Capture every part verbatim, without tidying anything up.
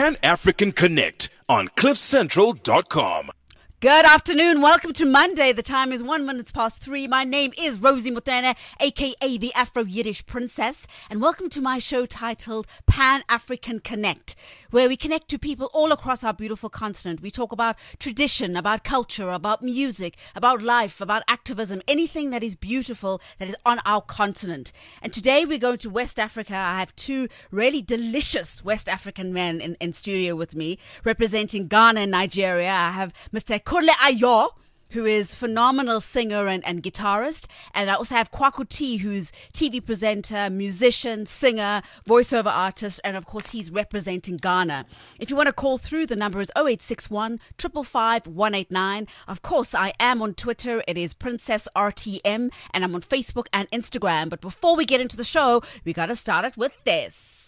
Pan African Connect on cliff central dot com. Good afternoon. Welcome to Monday. The time is one minute past three. My name is Rosie Mutene, aka the Afro-Yiddish Princess, and welcome to my show titled Pan African Connect, where we connect to people all across our beautiful continent. We talk about tradition, about culture, about music, about life, about activism, anything that is beautiful that is on our continent. And today we're going to West Africa. I have two really delicious West African men in, in studio with me, representing Ghana and Nigeria. I have Mister Kunle Ayo, who is phenomenal singer and, and guitarist. And I also have Kwaku T, who's T V presenter, musician, singer, voiceover artist, and of course he's representing Ghana. If you want to call through, the number is oh eight six one, five five five, one eight nine. Of course, I am on Twitter. It is Princess R T M, and I'm on Facebook and Instagram. But before we get into the show, we got to start it with this.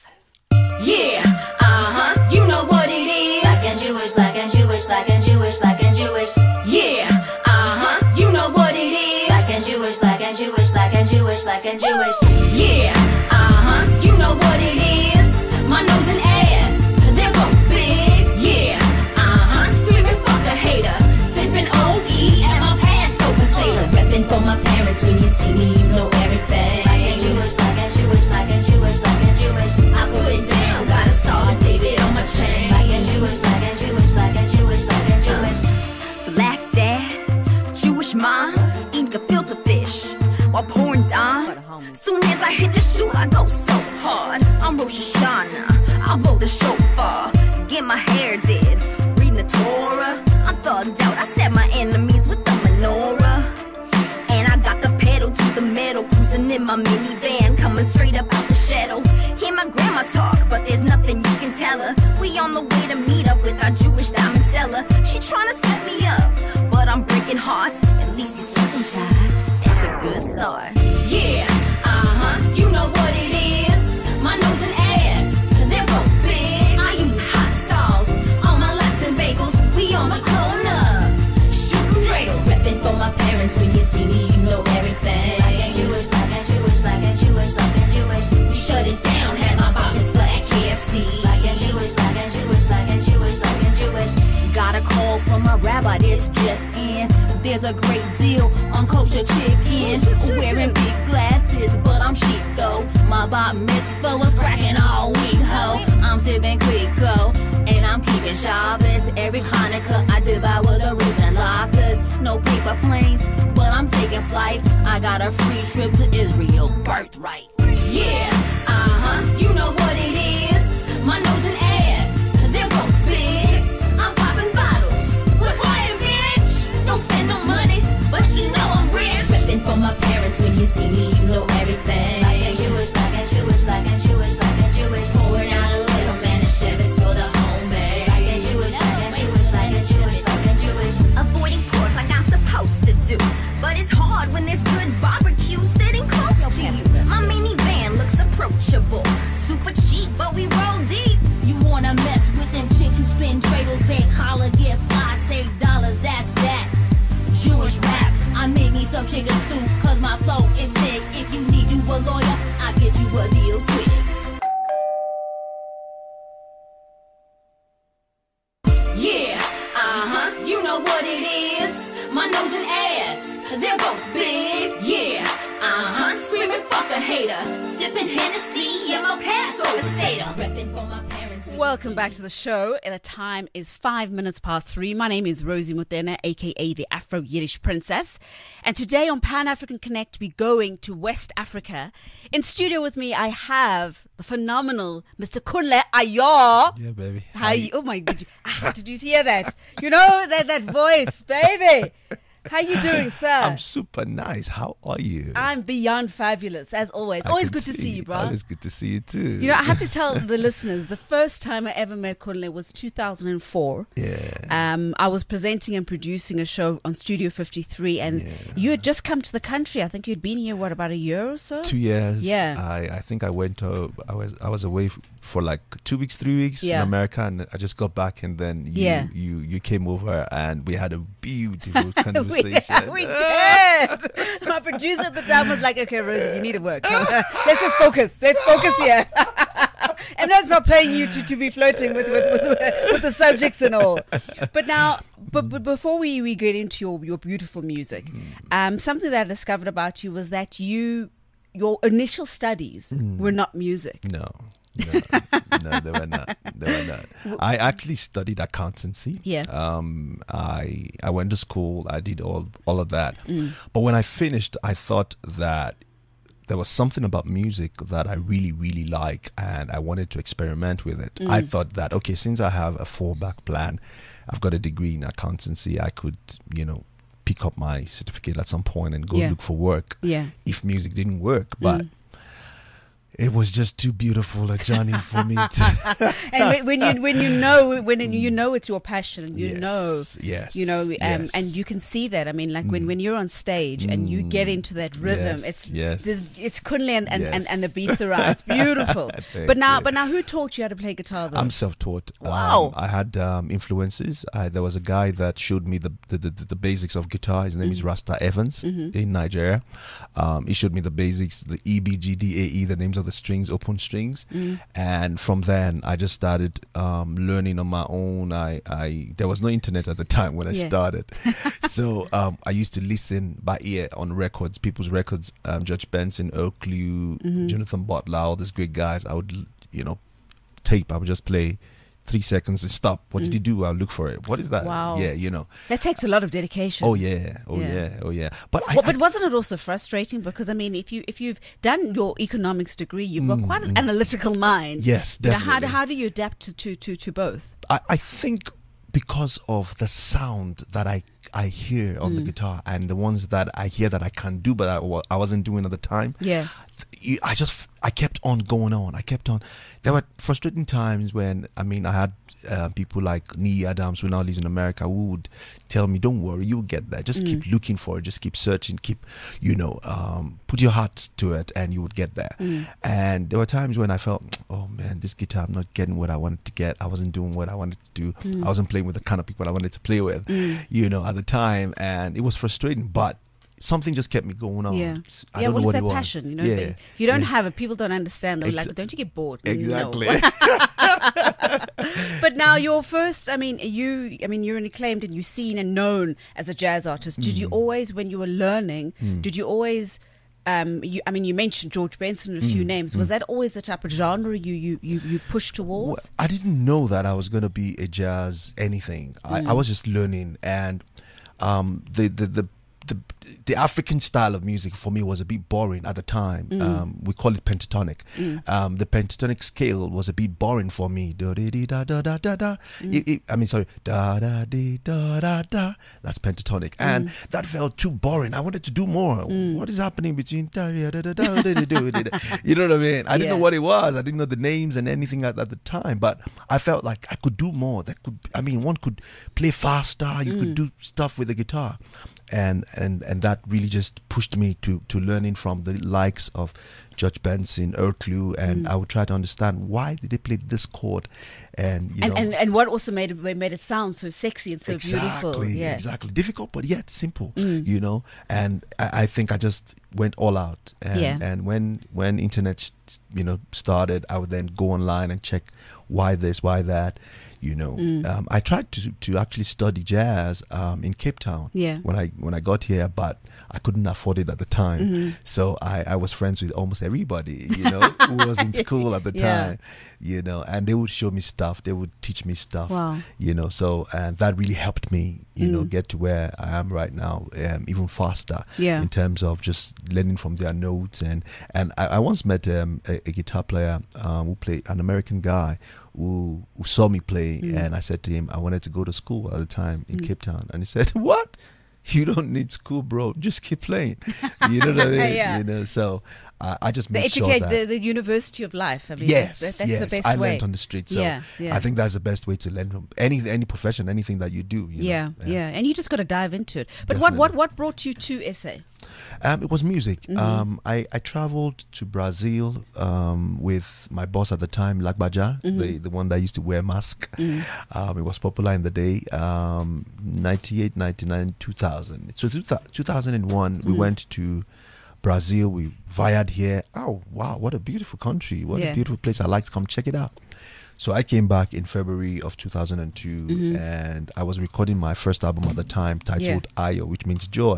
Yeah, uh-huh, you know what it is. Black and Jewish, black and Jewish, black and Jewish, black and Jewish. Yeah, uh-huh, you know what it is. Black and Jewish, black and Jewish, black and Jewish, black and Jewish. Yeah, uh-huh, you know what it is. My nose and ass, they're both big. Yeah, uh-huh, screaming fuck a hater. Sipping O E at my Passover Seder. Repping for my parents, when you see me, you know everything. Black and Jewish, black and Jewish, black and Jewish, black and Jewish. I put it down, got a star of David on my chain. Black and Jewish, black and Jewish, black and Jewish, black and Jewish. Black dad, Jewish mom, eating filter fish while pouring down. Soon as I hit the shoot, I go so hard. I'm Rosh Hashanah, I'll blow the shofar, get my hair did, reading the Torah. I'm thugged out, I set my enemies with the menorah. And I got the pedal to the metal, cruising in my minivan, coming straight up out the shadow. Hear my grandma talk, but there's nothing you can tell her. We on the way to meet up with our Jewish diamond seller. She tryna set me up, but I'm breaking hearts. At least he's circumcised, that's a good start. Yeah, uh-huh, you know what it is. My nose and ass, they're both big. I use hot sauce on my laps and bagels. We on the corner, shooting dreidel. Repping for my parents, when you see me, you know everything. Black and Jewish, black and Jewish, black and Jewish, black and Jewish. We shut it down, had my bar mitzvah at K F C. Black and Jewish, black and Jewish, black and Jewish, black and Jewish. Got a call from my rabbi, this just in. There's a great deal on kosher chicken. Wearing big glasses, but I'm chic though. My bar mitzvah was cracking all week, ho. I'm sipping Clico, and I'm keeping Shabbos. Every Hanukkah, I devour the roots and lockers. No paper planes, but I'm taking flight. I got a free trip to Israel, birthright. Yeah, uh-huh, you know what it is. My nose and ass, they're both big. I'm popping bottles. We're quiet, bitch. Don't spend no money, but you know I'm rich. Repping for my parents, when you see me, you know everything. Black and Jewish, black and Jewish, black and Jewish, black and Jewish. Pouring out a little man and Chevys for the homemade. Black and Jewish, black and Jewish, black and Jewish, black and Jewish. Avoiding pork like I'm supposed to do, but it's hard when there's good barbecue sitting close to you. My minivan looks approachable, super cheap, but we roll deep. You wanna mess with them chicks who spin dreidels, big collar, get fly, save dollars, that's that. Jewish rap, I made me some chicken soup, cause my flow is sick. If you need you a lawyer, I'll get you a deal quick. Yeah, uh-huh, you know what it is. My nose and ass, they're both big. Yeah, uh-huh, screaming fuck a hater. Sipping Hennessy in my Passover Seder. Repping for my parents. Welcome back to the show. And the time is five minutes past three. My name is Rosie Mutene, aka the Afro-Yiddish Princess. And today on Pan African Connect, we're going to West Africa. In studio with me, I have the phenomenal Mister Kunle Ayo. Yeah, baby. How you? Oh my! Did you, ah, did you hear that? You know that that voice, baby. How you doing, sir? I'm super nice. How are you? I'm beyond fabulous, as always. I Always can good to see you, bro. Always good to see you too. You know, I have to tell the listeners, the first time I ever met Kunle was two thousand four. Yeah. Um, I was presenting and producing a show on Studio fifty-three, and Yeah. you had just come to the country. I think you'd been here, what, about a year or so? Two years. Yeah. I, I think I went to, I was I was away f- for like two weeks, three weeks Yeah. in America, and I just got back, and then you Yeah. you, you came over, and we had a beautiful we, conversation. we did. My producer at the time was like, okay, Rosie, you need to work. Let's just focus. Let's focus here. I'm not, not paying you to, to be flirting with, with, with, with the subjects and all. But now, but, but before we, we get into your, your beautiful music, um, something that I discovered about you was that you, your initial studies Mm. were not music. No. No, no, they were not. They were not. I actually studied accountancy. Yeah. Um. I I went to school. I did all all of that. Mm. But when I finished, I thought that there was something about music that I really, really like, and I wanted to experiment with it. I thought that okay, since I have a fallback plan, I've got a degree in accountancy. I could, you know, pick up my certificate at some point and go Yeah. look for work. Yeah. If music didn't work, but. It was just too beautiful a journey for me to. And when, when you when you know when you know it's your passion, and you Yes, know, yes, you know, um, yes. and you can see that. I mean, like when, when you're on stage and you get into that rhythm, Yes, it's yes. there's- it's kunle and, and, and, Yes. and the beats are right. It's beautiful. Thank But now, you. but now, who taught you how to play guitar? Though? I'm self-taught. Wow. Um, I had um, influences. I, there was a guy that showed me the the, the, the basics of guitar. His name is Rasta Evans in Nigeria. Um, he showed me the basics, the E, B, G, D, A, E, the names of the strings, open strings. And from then, I just started um, learning on my own. I, I There was no internet at the time when I Yeah. started. So um, I used to listen by ear on records, people's records, um, Judge Benson, Earl Clue, Jonathan Butler, all these great guys. I would, you know, tape. I would just play three seconds and stop. What did he do? I'll look for it. What is that? Wow. Yeah, you know. That takes a lot of dedication. Oh yeah. Oh Yeah. yeah. Oh yeah. But I, Well, I but wasn't it also frustrating? Because I mean, if you if you've done your economics degree, you've got quite an analytical mind. Mm, yes, You know, how do definitely. how do you adapt to to to, to both? I, I think because of the sound that I I hear on the guitar and the ones that I hear that I can't do, but I, wa- I wasn't doing at the time. Yeah. you- I just I kept on going on. I kept on. There were frustrating times when I mean I had uh, people like Nee Adams, who now lives in America, who would tell me, "Don't worry, you'll get there. Just keep looking for it. Just keep searching. Keep, you know, um, put your heart to it, and you would get there." And there were times when I felt, "Oh man, this guitar, I'm not getting what I wanted to get. I wasn't doing what I wanted to do. I wasn't playing with the kind of people I wanted to play with, you know, at the time, and it was frustrating, but." Something just kept me going on. Yeah, I yeah. don't What know is what that it was. passion? You know, yeah. they- you don't yeah. have it. People don't understand. They're Exa- like, don't you get bored? Exactly. No. But now your first, I mean, you, I mean, you're an acclaimed and you're seen and known as a jazz artist. Did Mm. you always, when you were learning, did you always? Um, you, I mean, you mentioned George Benson and a few Mm. names. Was that always the type of genre you you you, you pushed towards? Well, I didn't know that I was going to be a jazz anything. I, I was just learning, and um, the, the the the the African style of music for me was a bit boring at the time. Um, we call it pentatonic. Um, the pentatonic scale was a bit boring for me. Da da da da da da da. It- it- I mean, sorry, da da dee, da da da. That's pentatonic, and that felt too boring. I wanted to do more. What is happening between da da da da da da da da da? You know what I mean? I didn't know Yeah. what it was. I didn't know the names and anything at, at the time, but I felt like I could do more. That could, I mean, one could play faster. You could do stuff with the guitar, and and and that really just pushed me to to learning from the likes of Judge Benson, Earl Clue, and I would try to understand why did they play this chord, and you and, know. and and what also made it made it sound so sexy and so exactly, beautiful. Yeah. exactly. Difficult, but yet simple. You know, and I, I think I just went all out. And, Yeah. and when when internet, s- you know, started, I would then go online and check why this, why that. You know, um, I tried to to actually study jazz um, in Cape Town. Yeah. When I when I got here, but I couldn't afford it at the time. Mm-hmm. So I, I was friends with almost everybody. You know, who was in school at the Yeah. time. You know, and they would show me stuff. They would teach me stuff. Wow. You know, so and that really helped me. You know, get to where I am right now, um, even faster. Yeah. In terms of just learning from their notes, and and I, I once met um, a, a guitar player um, who played, an American guy who who saw me play, and I said to him I wanted to go to school at the time in Cape Town, and he said, "What? You don't need school, bro. Just keep playing." You know what I mean? Yeah. You know, so I, I just The made sure educate that. the, the University of Life. I mean, Yes, that's, that's yes. the best I way. learned on the street, so Yeah, yeah. I think that's the best way to learn from any any profession, anything that you do. You Yeah, know? yeah, and you just got to dive into it. But what, what, Definitely. what brought you to S A? Um, it was music. Mm-hmm. Um, I, I traveled to Brazil um, with my boss at the time, Lagbaja, Mm-hmm. the, the one that used to wear mask. Um, it was popular in the day, um, ninety-eight, ninety-nine, two thousand. So two thousand one, we Mm. went to Brazil. We viaed here. Oh wow, what a beautiful country! What Yeah. a beautiful place! I'd like to come check it out. So I came back in February of two thousand two, Mm-hmm. and I was recording my first album at the time, titled Ayo, which means joy.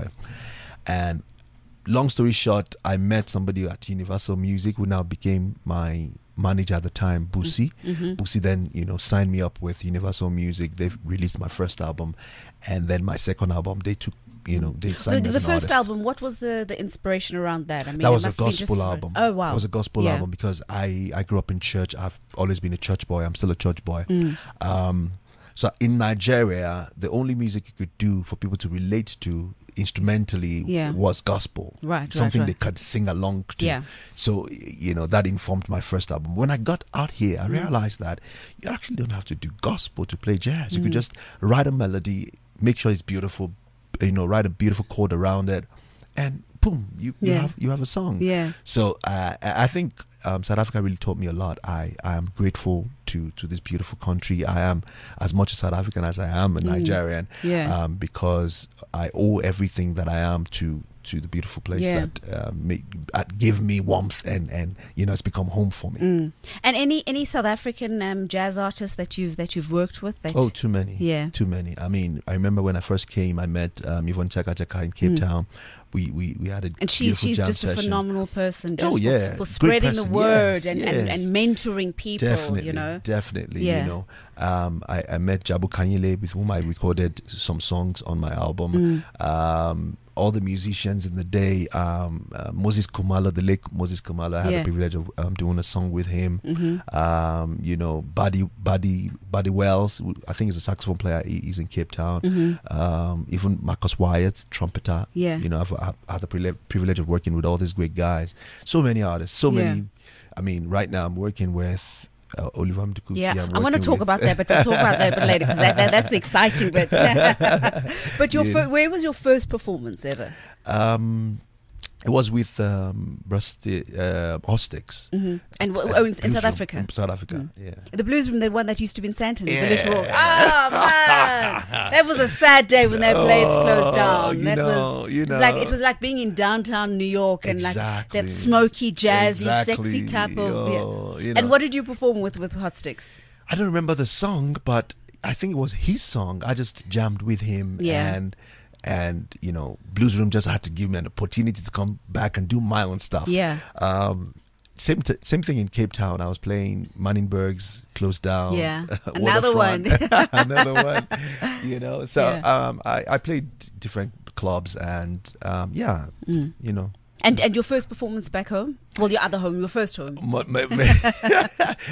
And long story short, I met somebody at Universal Music who now became my manager at the time, Busi. Mm-hmm. Busi then, you know, signed me up with Universal Music. They've released my first album, and then my second album. They took, you know, they The, signed me as the an first artist. album, what was the, the inspiration around that? I mean, That it was a must have been just gospel for- album. Oh, wow. It was a gospel Yeah. album because I, I grew up in church. I've always been a church boy. I'm still a church boy. Mm. Um, so in Nigeria, the only music you could do for people to relate to instrumentally Yeah. was gospel. Right, right, Something right. they could sing along to. Yeah. So, you know, that informed my first album. When I got out here, I realized that you actually don't have to do gospel to play jazz. You could just write a melody, make sure it's beautiful, you know, write a beautiful chord around it, and boom, you, you Yeah. have you have a song. Yeah. So uh, I I think um, South Africa really taught me a lot. I, I am grateful to, to this beautiful country. I am as much a South African as I am a Nigerian. Yeah. Um, because I owe everything that I am to to the beautiful place Yeah. that uh, make, uh, give me warmth and, and you know it's become home for me. Mm. And any any South African um, jazz artists that you've that you've worked with? That Oh, too many. Yeah. Too many. I mean, I remember when I first came, I met um, Yvonne Chaka Chaka in Cape Town. We, we, we had a Mm. and she's beautiful she's jam just a session. phenomenal person. Just Oh, for- yeah. for, Great spreading the person. word Yes, and, and, yes. and mentoring people. Definitely, You know. definitely. Yeah. You know, um, I, I met Jabu Kanyile, with whom I recorded some songs on my album. Mm. Um, all the musicians in the day, um, uh, Moses Kumalo, the late Moses Kumalo, I had Yeah. the privilege of um, doing a song with him. Mm-hmm. Um, you know, Buddy, Buddy, Buddy Wells, who I think he's a saxophone player. He, he's in Cape Town. Mm-hmm. Um, even Marcus Wyatt, trumpeter. Yeah. You know, I've, I've had the privile- privilege of working with all these great guys. So many artists, so Yeah. many. I mean, right now I'm working with uh, Oliver Mdukuti. Yeah, I'm I want to working talk with- about that, but we'll talk about that a bit later because that, that, that's the exciting bit. But your Yeah. fir- where was your first performance ever? Um, it was with um, Rusty uh, Hostix. Mm-hmm. And w- Uh, oh, in, in Blues South Room Africa. in South Africa, yeah. The Blues Room, the one that used to be in Sandton. Yeah. The little, oh man, that was a sad day when that place closed Oh, down. you That know, was, you it was like it know. was like being in downtown New York and like Exactly. that smoky, jazzy, Exactly. sexy type of. Oh, yeah. you And know. what did you perform with with Hot Sticks? I don't remember the song, but I think it was his song. I just jammed with him, Yeah. and and you know, Blues Room just had to give me an opportunity to come back and do my own stuff. Yeah. Um, same t- same thing in Cape Town. I was playing Manninberg's Closed Down. Yeah. Another Waterfront. Another one. You know, so Yeah. um, I I played different clubs, and um, yeah, Mm. you know. And and your first performance back home? Well, your other home, your first home. My- my-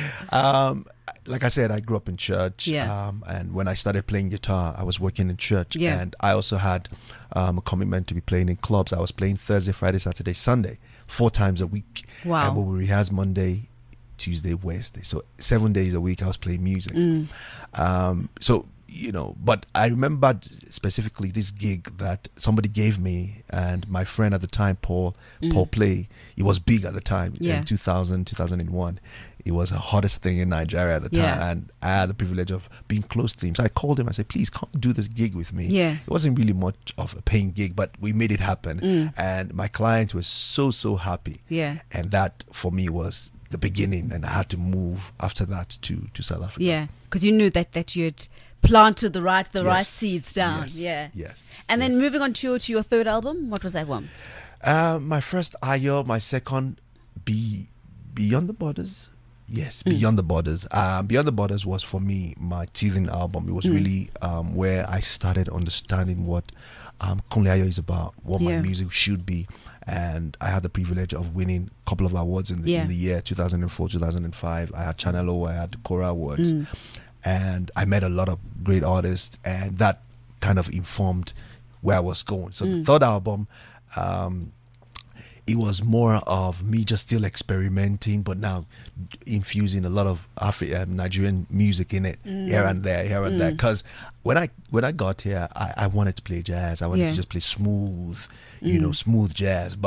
um, like I said, I grew up in church. Yeah. Um, and when I started playing guitar, I was working in church. Yeah. And I also had um, a commitment to be playing in clubs. I was playing Thursday, Friday, Saturday, Sunday, four times a week. Wow. And we would rehearse Monday, Tuesday, Wednesday. So seven days a week, I was playing music. Mm. Um, so, you know, but I remember specifically this gig that somebody gave me, and my friend at the time, Paul, Paul Play, he was big at the time Mm. Yeah. in two thousand, two thousand one. It was the hottest thing in Nigeria at the time, Yeah. and I had the privilege of being close to him. So I called him. I said, "Please come do this gig with me." Yeah. It wasn't really much of a paying gig, but we made it happen, Mm. and my clients were so so happy. Yeah. And that for me was the beginning, and I had to move after that to to South Africa. Yeah, because you knew that that you had planted the right the right Yes, seeds down. yes, Yeah. yes, And then yes. moving on to your to your third album, what was that one? Uh, my first Ayo, my second Be Beyond the Borders. Yes, Mm. Beyond the Borders. Um, Beyond the Borders was for me my teething album. It was Mm. really um, where I started understanding what um, Kunle Ayo is about, what Yeah. my music should be. And I had the privilege of winning a couple of awards in the, Yeah. in the year two thousand four, two thousand five. I had Channel O, I had the Cora Awards. Mm. And I met a lot of great artists, and that kind of informed where I was going. So the Mm. third album, um, it was more of me just still experimenting, but now infusing a lot of Afri- um, Nigerian music in it, Mm. here and there, here and there. Because when I when I got here, I, I wanted to play jazz. I wanted Yeah. to just play smooth, you know, smooth jazz. But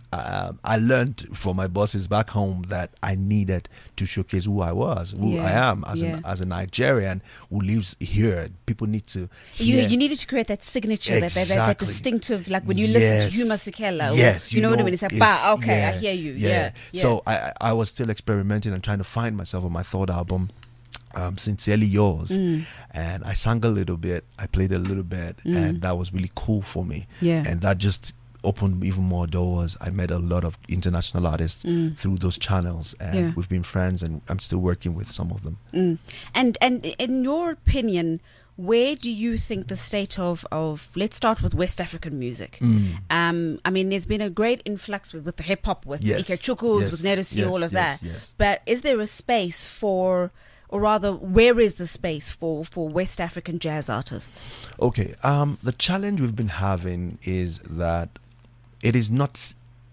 um, I learned from my bosses back home that I needed to showcase who I was, who Yeah, I am as yeah. an as a Nigerian who lives here. People need to You, hear. you needed to create that signature, that, that, that, that Exactly. distinctive, like when you Yes. listen to Huma Sekela. Yes, you, know, what I mean? It's like, bah, okay, I yeah, hear you. Yeah. yeah. So I I I was still experimenting and trying to find myself on my third album, um, Sincerely Yours, Mm. and I sang a little bit, I played a little bit, and that was really cool for me. Yeah. And that just opened even more doors. I met a lot of international artists through those channels, and Yeah. we've been friends, and I'm still working with some of them. Mm. And and in your opinion, where do you think the state of, of let's start with West African music? Mm. Um, I mean, there's been a great influx with, with the hip hop, with Yes. Ike Chukwus, Yes. with Nedosi, Yes. all of Yes. that. Yes. But is there a space for, or rather, where is the space for, for West African jazz artists? Okay. Um, the challenge we've been having is that it is not s-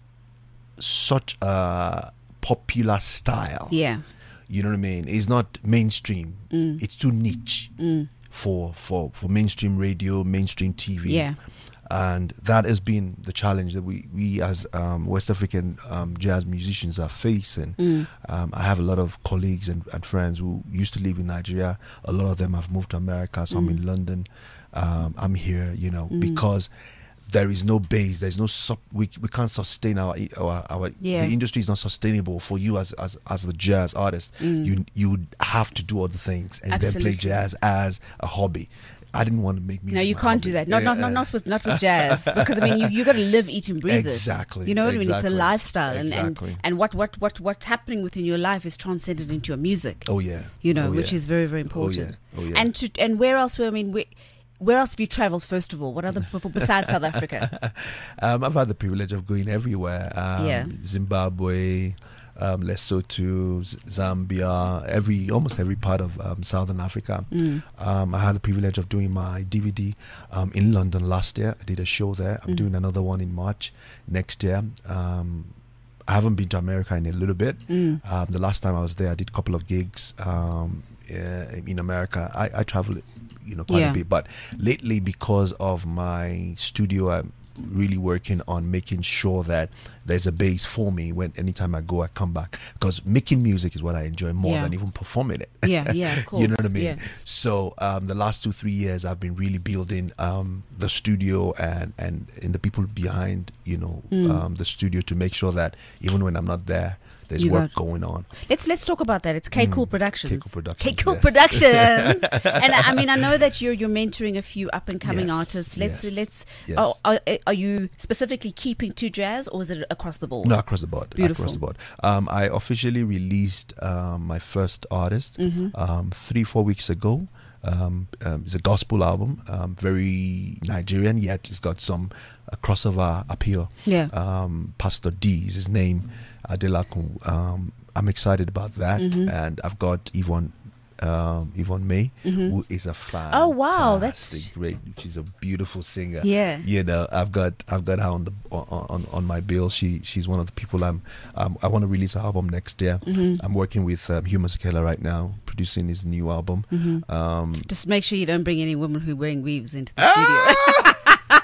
such a popular style. Yeah. You know what I mean? It's not mainstream. Mm. It's too niche for, for for mainstream radio, mainstream T V. Yeah. And that has been the challenge that we, we as um, West African um, jazz musicians are facing. Mm. Um, I have a lot of colleagues and, and friends who used to live in Nigeria. A lot of them have moved to America. Some in London. Um, I'm here, you know, because there is no base. There's no sub, we we can't sustain our our, our Yeah. the industry is not sustainable for you as as as the jazz artist. You you would have to do other things and then Absolutely. play jazz as a hobby. I didn't want to make music. No, you my can't do hobby. that. Not, not, Uh, not, not with, not with jazz, because I mean, you you got to live, eat, and breathe Exactly, it. You know what I mean? It's a exactly, lifestyle, and, and exactly. and what what what what's happening within your life is transcended into your music. Oh yeah. You know, Oh, which yeah. is very very Oh, important. yeah. Oh, yeah. And to and where else? Where I mean, where, where else have you traveled? First of all, what other people besides South Africa? Um, I've had the privilege of going everywhere. Um, Yeah. Zimbabwe, um, Lesotho, Z- Zambia, every almost every part of um, Southern Africa. Mm. Um, I had the privilege of doing my D V D um, in London last year. I did a show there. Mm. I'm doing another one in March next year. Um, I haven't been to America in a little bit. Mm. Um, the last time I was there, I did a couple of gigs um, uh, in America. I, I travel, you know, quite Yeah. a bit. But lately, because of my studio, I'm really working on making sure that there's a base for me when anytime I go, I come back. Because making music is what I enjoy more Yeah. than even performing it. Yeah, yeah, of course. You know what I mean? Yeah. So um, the last two, three years, I've been really building um, the studio and, and, and the people behind, you know, Mm. um, the studio to make sure that even when I'm not there, there's You work got- going on. Let's let's talk about that. It's K Cool Productions. K Cool Productions, K Cool yes. Productions. And I mean, I know that you're you're mentoring a few up and coming Yes, artists. Let's yes, let's. yes. Are, are, are you specifically keeping to jazz, or is it across the board? No, across the board. Beautiful. Across the board. Um, I officially released um, my first artist Mm-hmm. um, three, four weeks ago. Um, um, it's a gospel album, um, very Nigerian, yet it's got some uh, crossover appeal. Yeah. Um, Pastor D is his name, Adelakun. Um, I'm excited about that, Mm-hmm. and I've got Yvonne. Um, Yvonne May, who is a fan. Oh, wow, that's- great. She's a beautiful singer. Yeah. you know, I've got I've got her on the on on, on my bill. She she's one of the people I'm. Um, I want to release an album next year. Mm-hmm. I'm working with um, Huma Sekela right now, producing his new album. Mm-hmm. Um, Just make sure you don't bring any women who are wearing weaves into the Ah! studio.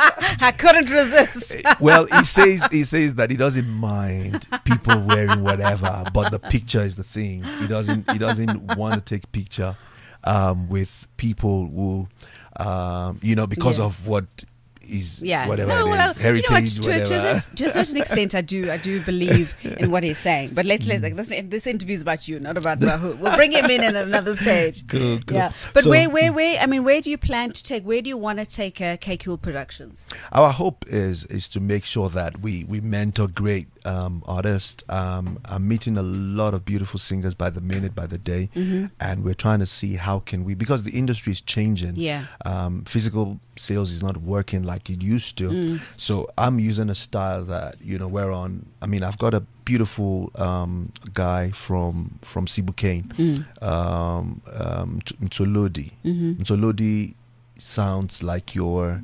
I couldn't resist. well, he says he says that he doesn't mind people wearing whatever, but the picture is the thing. He doesn't he doesn't want to take picture um, with people who, um, you know, because Yeah. of what is Yeah, whatever no, it well, is, you know what, heritage, to, to, a whatever. cer- to a certain extent, I do, I do believe in what he's saying. But let's let like, this, this interview is about you, not about Rahul. We'll bring him in at another stage. Cool, cool. Yeah, but So- where, where, where? I mean, where do you plan to take? Where do you want to take uh, K Cool Productions? Our hope is is to make sure that we we mentor great um, artists. Um, I'm meeting a lot of beautiful singers by the minute, by the day, Mm-hmm. and we're trying to see how can we, because the industry is changing. Yeah. Um, physical sales is not working like it used to. Mm. So I'm using a style that, you know, we're on. I mean, I've got a beautiful um, guy from from Sibukane, Mm. um, um, Mtolodi. Mm-hmm. Mtolodi sounds like your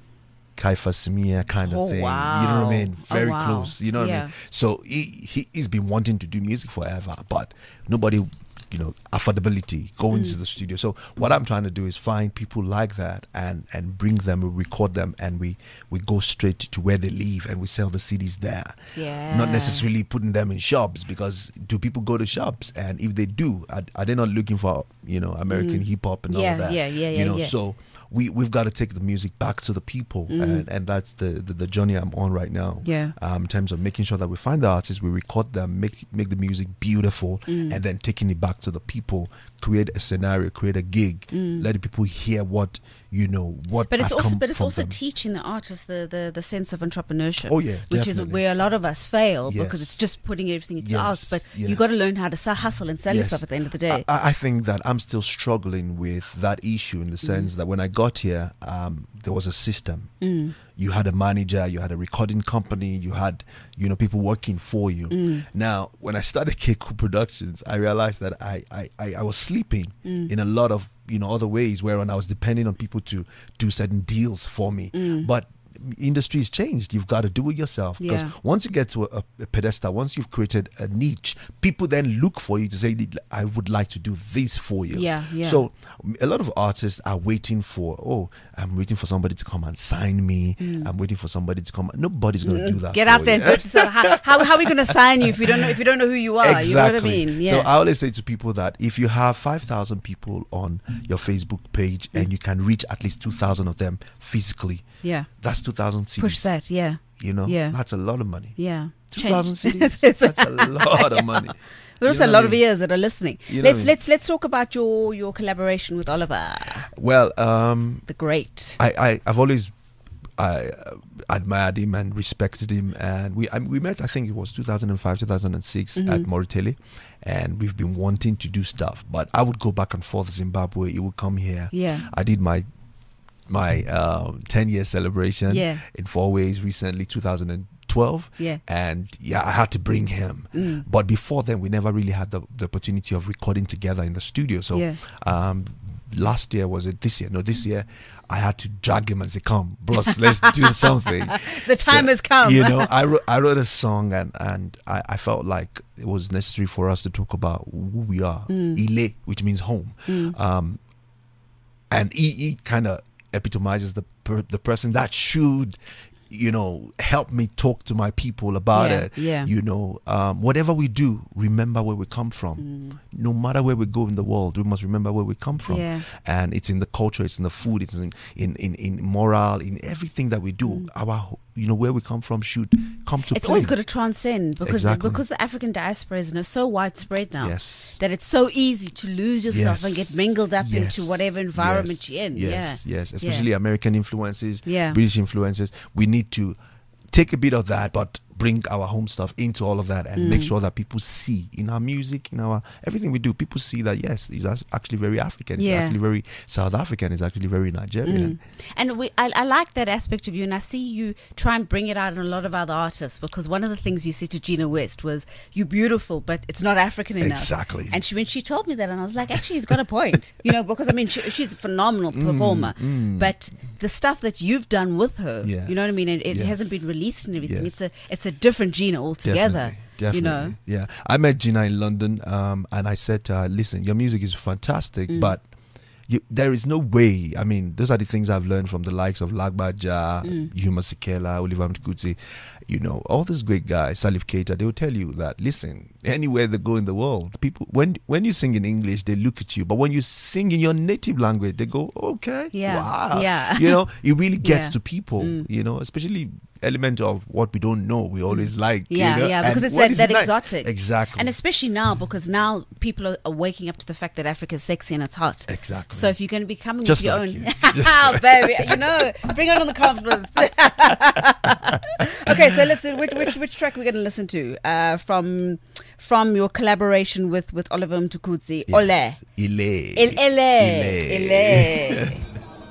Kaifa Samia kind of Oh, thing. wow. You know what I mean? Oh, Very wow. close. You know what I Yeah. mean? So he, he he's been wanting to do music forever, but nobody you know, affordability, going mm. to the studio. So what I'm trying to do is find people like that and and bring them, we record them, and we we go straight to where they live and we sell the C Ds there. Yeah. Not necessarily putting them in shops, because do people go to shops? And if they do, are, are they not looking for, you know, American mm. hip hop and yeah, all that? Yeah, yeah, yeah. You know, yeah. so we we've got to take the music back to the people, mm. and and that's the, the the journey I'm on right now. Yeah. Um, in terms of making sure that we find the artists, we record them, make make the music beautiful, mm. and then taking it back to the people, create a scenario, create a gig, mm. let the people hear what you know what. But it's has also come but it's from also them. teaching the artist the, the the sense of entrepreneurship. Oh yeah, which is definitely. where a lot of us fail, Yes. because it's just putting everything into Yes, the arts. But yes. you got to learn how to sell, hustle and sell Yes. yourself at the end of the day. I, I think that I'm still struggling with that issue, in the sense Mm. that when I got here, um, there was a system. Mm. You had a manager, you had a recording company, you had, you know, people working for you. Mm. Now, when I started K Cool Productions, I realized that I, I, I, I was sleeping Mm. in a lot of, you know, other ways, wherein I was depending on people to do certain deals for me. Mm. But industry has changed. You've got to do it yourself, because Yeah. once you get to a, a pedestal, once you've created a niche, people then look for you to say, I would like to do this for you. Yeah, yeah. So a lot of artists are waiting for, oh, I'm waiting for somebody to come and sign me. Mm. I'm waiting for somebody to come. Nobody's going to do that. Get for out there you. and touch yourself. How, how, how are we going to sign you if you don't know if you don't know who you are? Exactly. You know what I mean? Yeah. So I always say to people that if you have five thousand people on your Facebook page and you can reach at least two thousand of them physically, yeah. that's two thousand C Ds. Push that. Yeah. You know, Yeah. that's a lot of money. Yeah. two thousand C Change. Ds. That's a lot of money. There's You a know lot what I of mean? ears that are listening. You know let's what I mean? let's let's talk about your your collaboration with Oliver, Well, um, the great. I, I I've always I uh, admired him and respected him, and we I, we met. I think it was two thousand five, two thousand six Mhm. at Moritele, and we've been wanting to do stuff. But I would go back and forth Zimbabwe. He would come here. Yeah. I did my my um, ten year celebration Yeah. in four ways recently, two thousand twelve. Yeah. And yeah, I had to bring him. Mm. But before then, we never really had the, the opportunity of recording together in the studio. So Yeah. um, last year, was it this year? No, this year I had to drag him and say, come, bros, let's do something. The time So, has come. You know, I wrote, I wrote a song, and, and I, I felt like it was necessary for us to talk about who we are. Mm. Ile, which means home. Mm. Um, and E E kind of epitomizes the per, the person that should, you know, help me talk to my people about Yeah, it. yeah. You know, um, whatever we do, remember where we come from. Mm. No matter where we go in the world, we must remember where we come from. Yeah. And it's in the culture, it's in the food, it's in in in, in moral, in everything that we do. Mm. Our, you know, where we come from should come to It's play. always got to transcend, because Exactly. because the African diaspora is you know, so widespread now Yes. that it's so easy to lose yourself Yes. and get mingled up Yes. into whatever environment Yes. you're in. Yes, Yeah. yes, especially American influences, Yeah. British influences. We need to take a bit of that, but bring our home stuff into all of that, and make Mm. sure that people see in our music, in our everything we do, people see that yes, it's act- actually very African. It's Yeah. actually very South African. It's actually very Nigerian. Mm. And we, I, I like that aspect of you, and I see you try and bring it out in a lot of other artists, because one of the things you said to Gina West was, "You're beautiful, but it's not African enough." Exactly. And she when she told me that, and I was like, actually, he's got a point, you know, because I mean, she, she's a phenomenal performer, mm. but the stuff that you've done with her, Yes. you know what I mean, it, it Yes. hasn't been released and everything. Yes. It's a it's a different Gina altogether. Definitely, definitely. You know. Yeah, I met Gina in London, um, and I said to her, "Listen, your music is fantastic, Mm. but you, there is no way. I mean, those are the things I've learned from the likes of Lagbaja, Mm. Yuma Sikela, Oliver Mtukudzi, you know, all these great guys, Salif Keita. They will tell you that, listen, anywhere they go in the world, people when when you sing in English, they look at you, but when you sing in your native language, they go, okay, Yeah, wow, yeah. you know, it really gets Yeah. to people, Mm. you know, especially." Element of what we don't know, we always like. Yeah, you know? yeah, And because it's what that, is that nice- exotic. Exactly. And especially now, because now people are, are waking up to the fact that Africa is sexy and it's hot. Exactly. So if you're going to be coming Just with your like own, you. Just oh, baby, you know, bring on the confidence. Okay, so let's which which which track we're going to listen to uh, from from your collaboration with with Oliver Mtukudzi. Ole. Yes. Ile. Il Ile. Ile. Ile.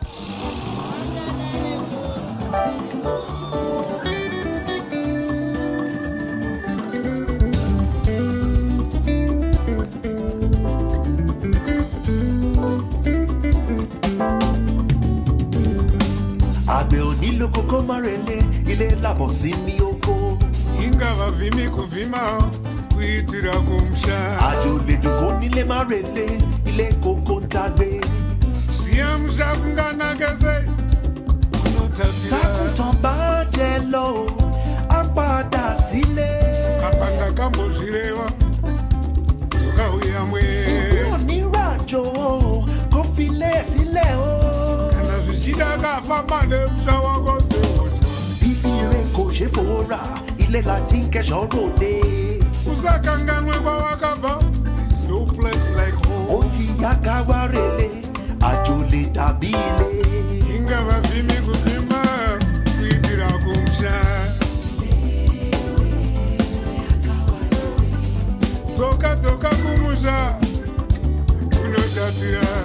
Àgbẹ̀ onílò kókó márele ilé làbọ̀ sí mi oko. ingavavhimi kuvhima kuitira kumsha Àjò lè dùn kó nílò nílé má relé ilé kókó ń tagbé. Siamsha kunganageze kunotapira. Tákùtàn bá jẹ lọ o, á padà sílé. Kapanda kambojirewa Tuka uyamwe Ìgbó níràjò o, kó filé sílẹ̀ o. Kana vichida kafa mande mshawa kose ojo. Bíbí rẹ̀ kò ṣe fowó rà, ilé la ti ń kẹ́ṣọ́ ròde. Usakanganwe kwa wakaba. There's no place like Ó home. ti yá ká wá relé, àjò lè dàbí ilé. Inga vavimi kuvima kuibira kumsha. Toka toka kumusha kunotapira.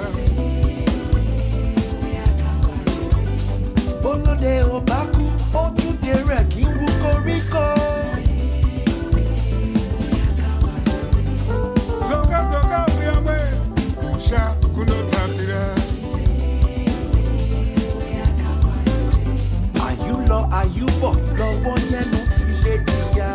Bólódé ò bá kú, ojúde rẹ̀ kì í wú koríko. Toka toka uyamwe kumsha kunotapira. Àyúlọ àyúbọ̀ lọ́wọ́ yẹnu ilé ti yá.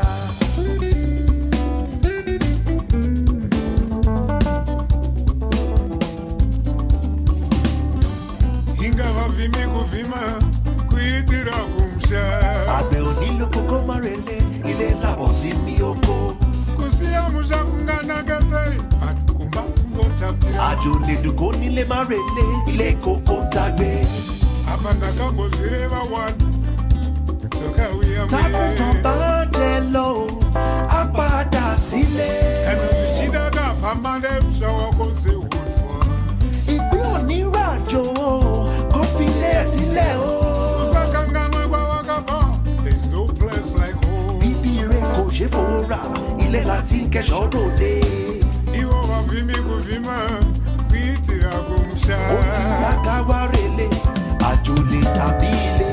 Inga vavimi kuvima kuibira kumsha. Àgbẹ̀ onílù kókó má relé, ilé làbọ̀ sí mi oko. Kusiamusha kunganageze kumba kunotapira. Àjò lè dùn kó nílé má relé, ilé kókó ń tagbé. Apanda kambozireva wanu Toka uyamwe Tákùtàn bá jẹ lọ o, á padà sílé. Kana vichida kafa mande mshawa kose ojo. Ìgbín oníràjò o, kó filé sílẹ̀ o. Usakanganwe kwa wakaba. There's no place like home. Bíbí rẹ̀ kò ṣe fowó rà, ilé la ti ń kẹ́ṣọ́ ròde. Iwo vavimi kuvima kuitira kumsha. Ó ti yá ká wá relé, àjò lè dàbí ilé.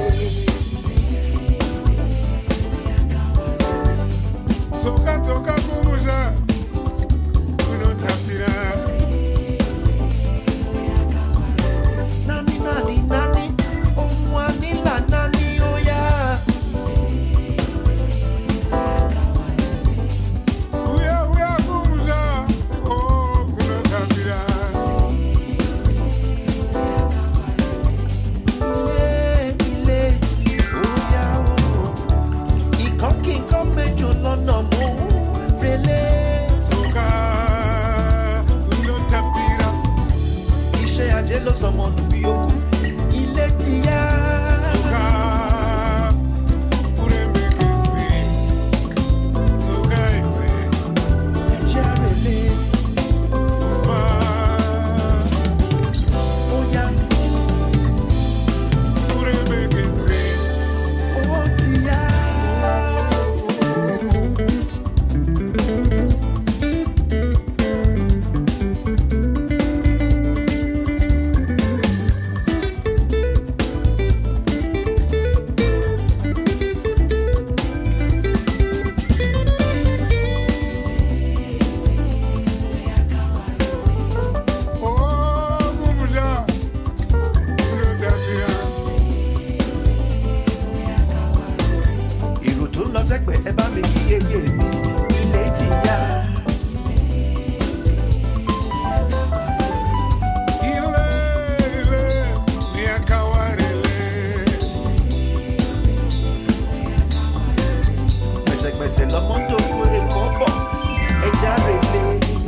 Toka toka kumusha kunotapira. Nani nani nani, ohun ànílà nani ó yá. Uya uya kumusha oh kunotapira. Ilé ilé ó yá o. Ìkan kí nǹkan méjò lọ́nà mú relé. Toka kunotapira. Iṣẹ́ ajé ló sọmọ nù bí okú. Ilé ti yá. Toka uremeketwe. Toka iwe Ẹ̀jẹ̀ relé kumba. ó yá. Uremeketwe. Ó ti yá. Oh kumusha kunotapira. Èrò tó lọ sẹ́gbẹ̀ ẹ bá mi kí yéyé mi. Ilé ti yá. Ile ile miakawarele. Pẹ̀sẹ̀pẹ̀sẹ̀ lọ́mọ tó kórè mọ́ bọ̀. Ẹja relé.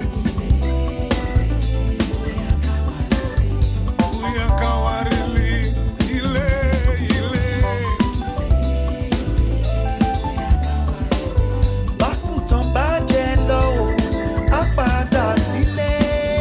Uyakawarele. Ile ile. Bákùtàn bá jẹ lọ o, á padà sílé.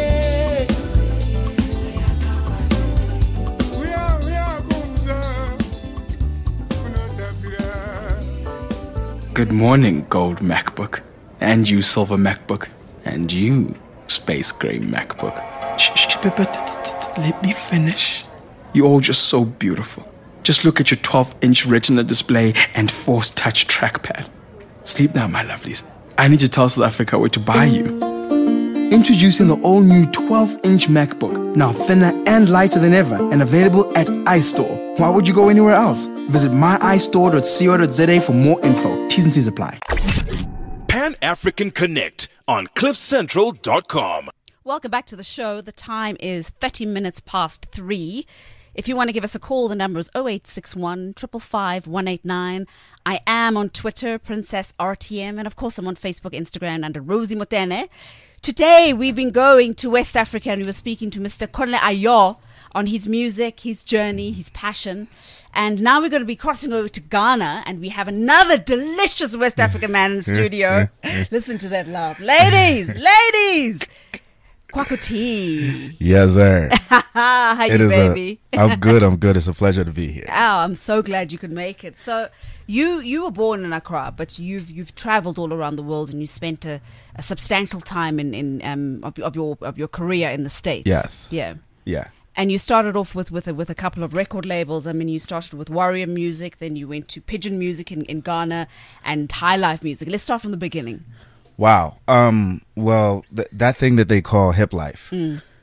Uya uya kumsha kunotapira. Good morning, gold MacBook. And you, silver MacBook. And you, space gray MacBook. Shh, shh, but- but- let me finish. You're all just so beautiful. Just look at your twelve inch retina display and force touch trackpad. Sleep now, my lovelies. I need to tell South Africa where to buy you. Introducing the all-new twelve inch MacBook, now thinner and lighter than ever, and available at iStore. Why would you go anywhere else? Visit my i store dot co dot za for more info. T's and C's apply. Pan African Connect on cliff central dot com. Welcome back to the show. The time is thirty minutes past three. If you want to give us a call, the number is oh eight six one, five five five, one eight nine. I am on Twitter, Princess R T M, and of course I'm on Facebook, Instagram under Rosie Motene. Today we've been going to West Africa and we were speaking to Mister Konle Ayo on his music, his journey, his passion. And now we're going to be crossing over to Ghana and we have another delicious West African man in the studio. Listen to that laugh. Ladies, ladies! Kwaku T. Yes, sir. How It you, is a- baby? I'm good. I'm good. It's a pleasure to be here. Oh, I'm so glad you could make it. So, you you were born in Accra, but you've you've travelled all around the world, and you spent a, a substantial time in in um of, of your of your career in the States. Yes. Yeah. Yeah. And you started off with with a, with a couple of record labels. I mean, you started with Warrior Music, then you went to Pigeon Music in, in Ghana, and High Life Music. Let's start from the beginning. Wow. Um. Well, th- that thing that they call hip life,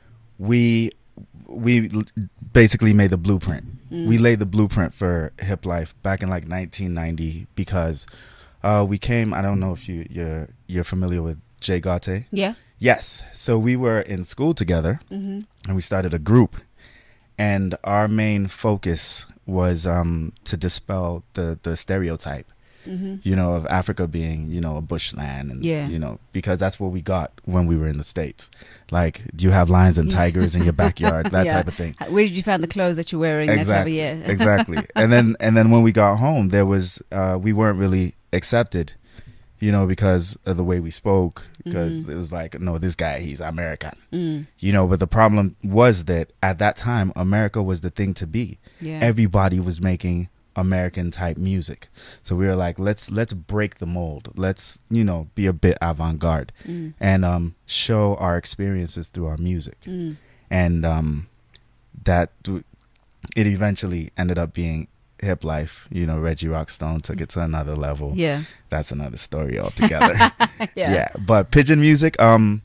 we we l- basically made the blueprint. We laid the blueprint for hip life back in like nineteen ninety because uh, we came. I don't know if you you're you're familiar with Jay Garte. Yeah. Yes. So we were in school together, and we started a group, and our main focus was um, to dispel the the stereotype, you know, of Africa being, you know, a bushland, and Yeah. you know, because that's what we got when we were in the States. Like, do you have lions and tigers in your backyard? That Yeah. type of thing. Where did you find the clothes that you're wearing that time of Exactly. year? exactly. And then and then when we got home, there was uh, we weren't really accepted, you know, because of the way we spoke. Because Mm-hmm. it was like, no, this guy, he's American, Mm. you know. But the problem was that at that time, America was the thing to be. Yeah. Everybody was making American type music, so we were like, let's let's break the mold. Let's, you know, be a bit avant-garde Mm. and um, show our experiences through our music. Mm. And um, that w- it eventually ended up being hip life. You know, Reggie Rockstone took it to another level. Yeah. That's another story altogether. Yeah. yeah. But Pigeon Music, um,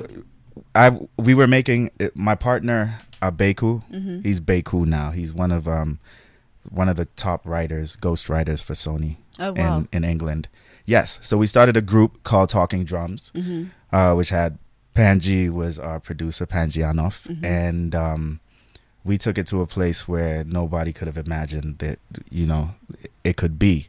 I we were making uh, my partner uh, Beku. Mm-hmm. He's Beku now. He's one of um one of the top writers, ghost writers for Sony Oh, wow. in in England. Yes. So we started a group called Talking Drums, Mm-hmm. uh, which had Panji was our producer, Panji Anoff, Mm-hmm. and um, we took it to a place where nobody could have imagined that, you know, it could be.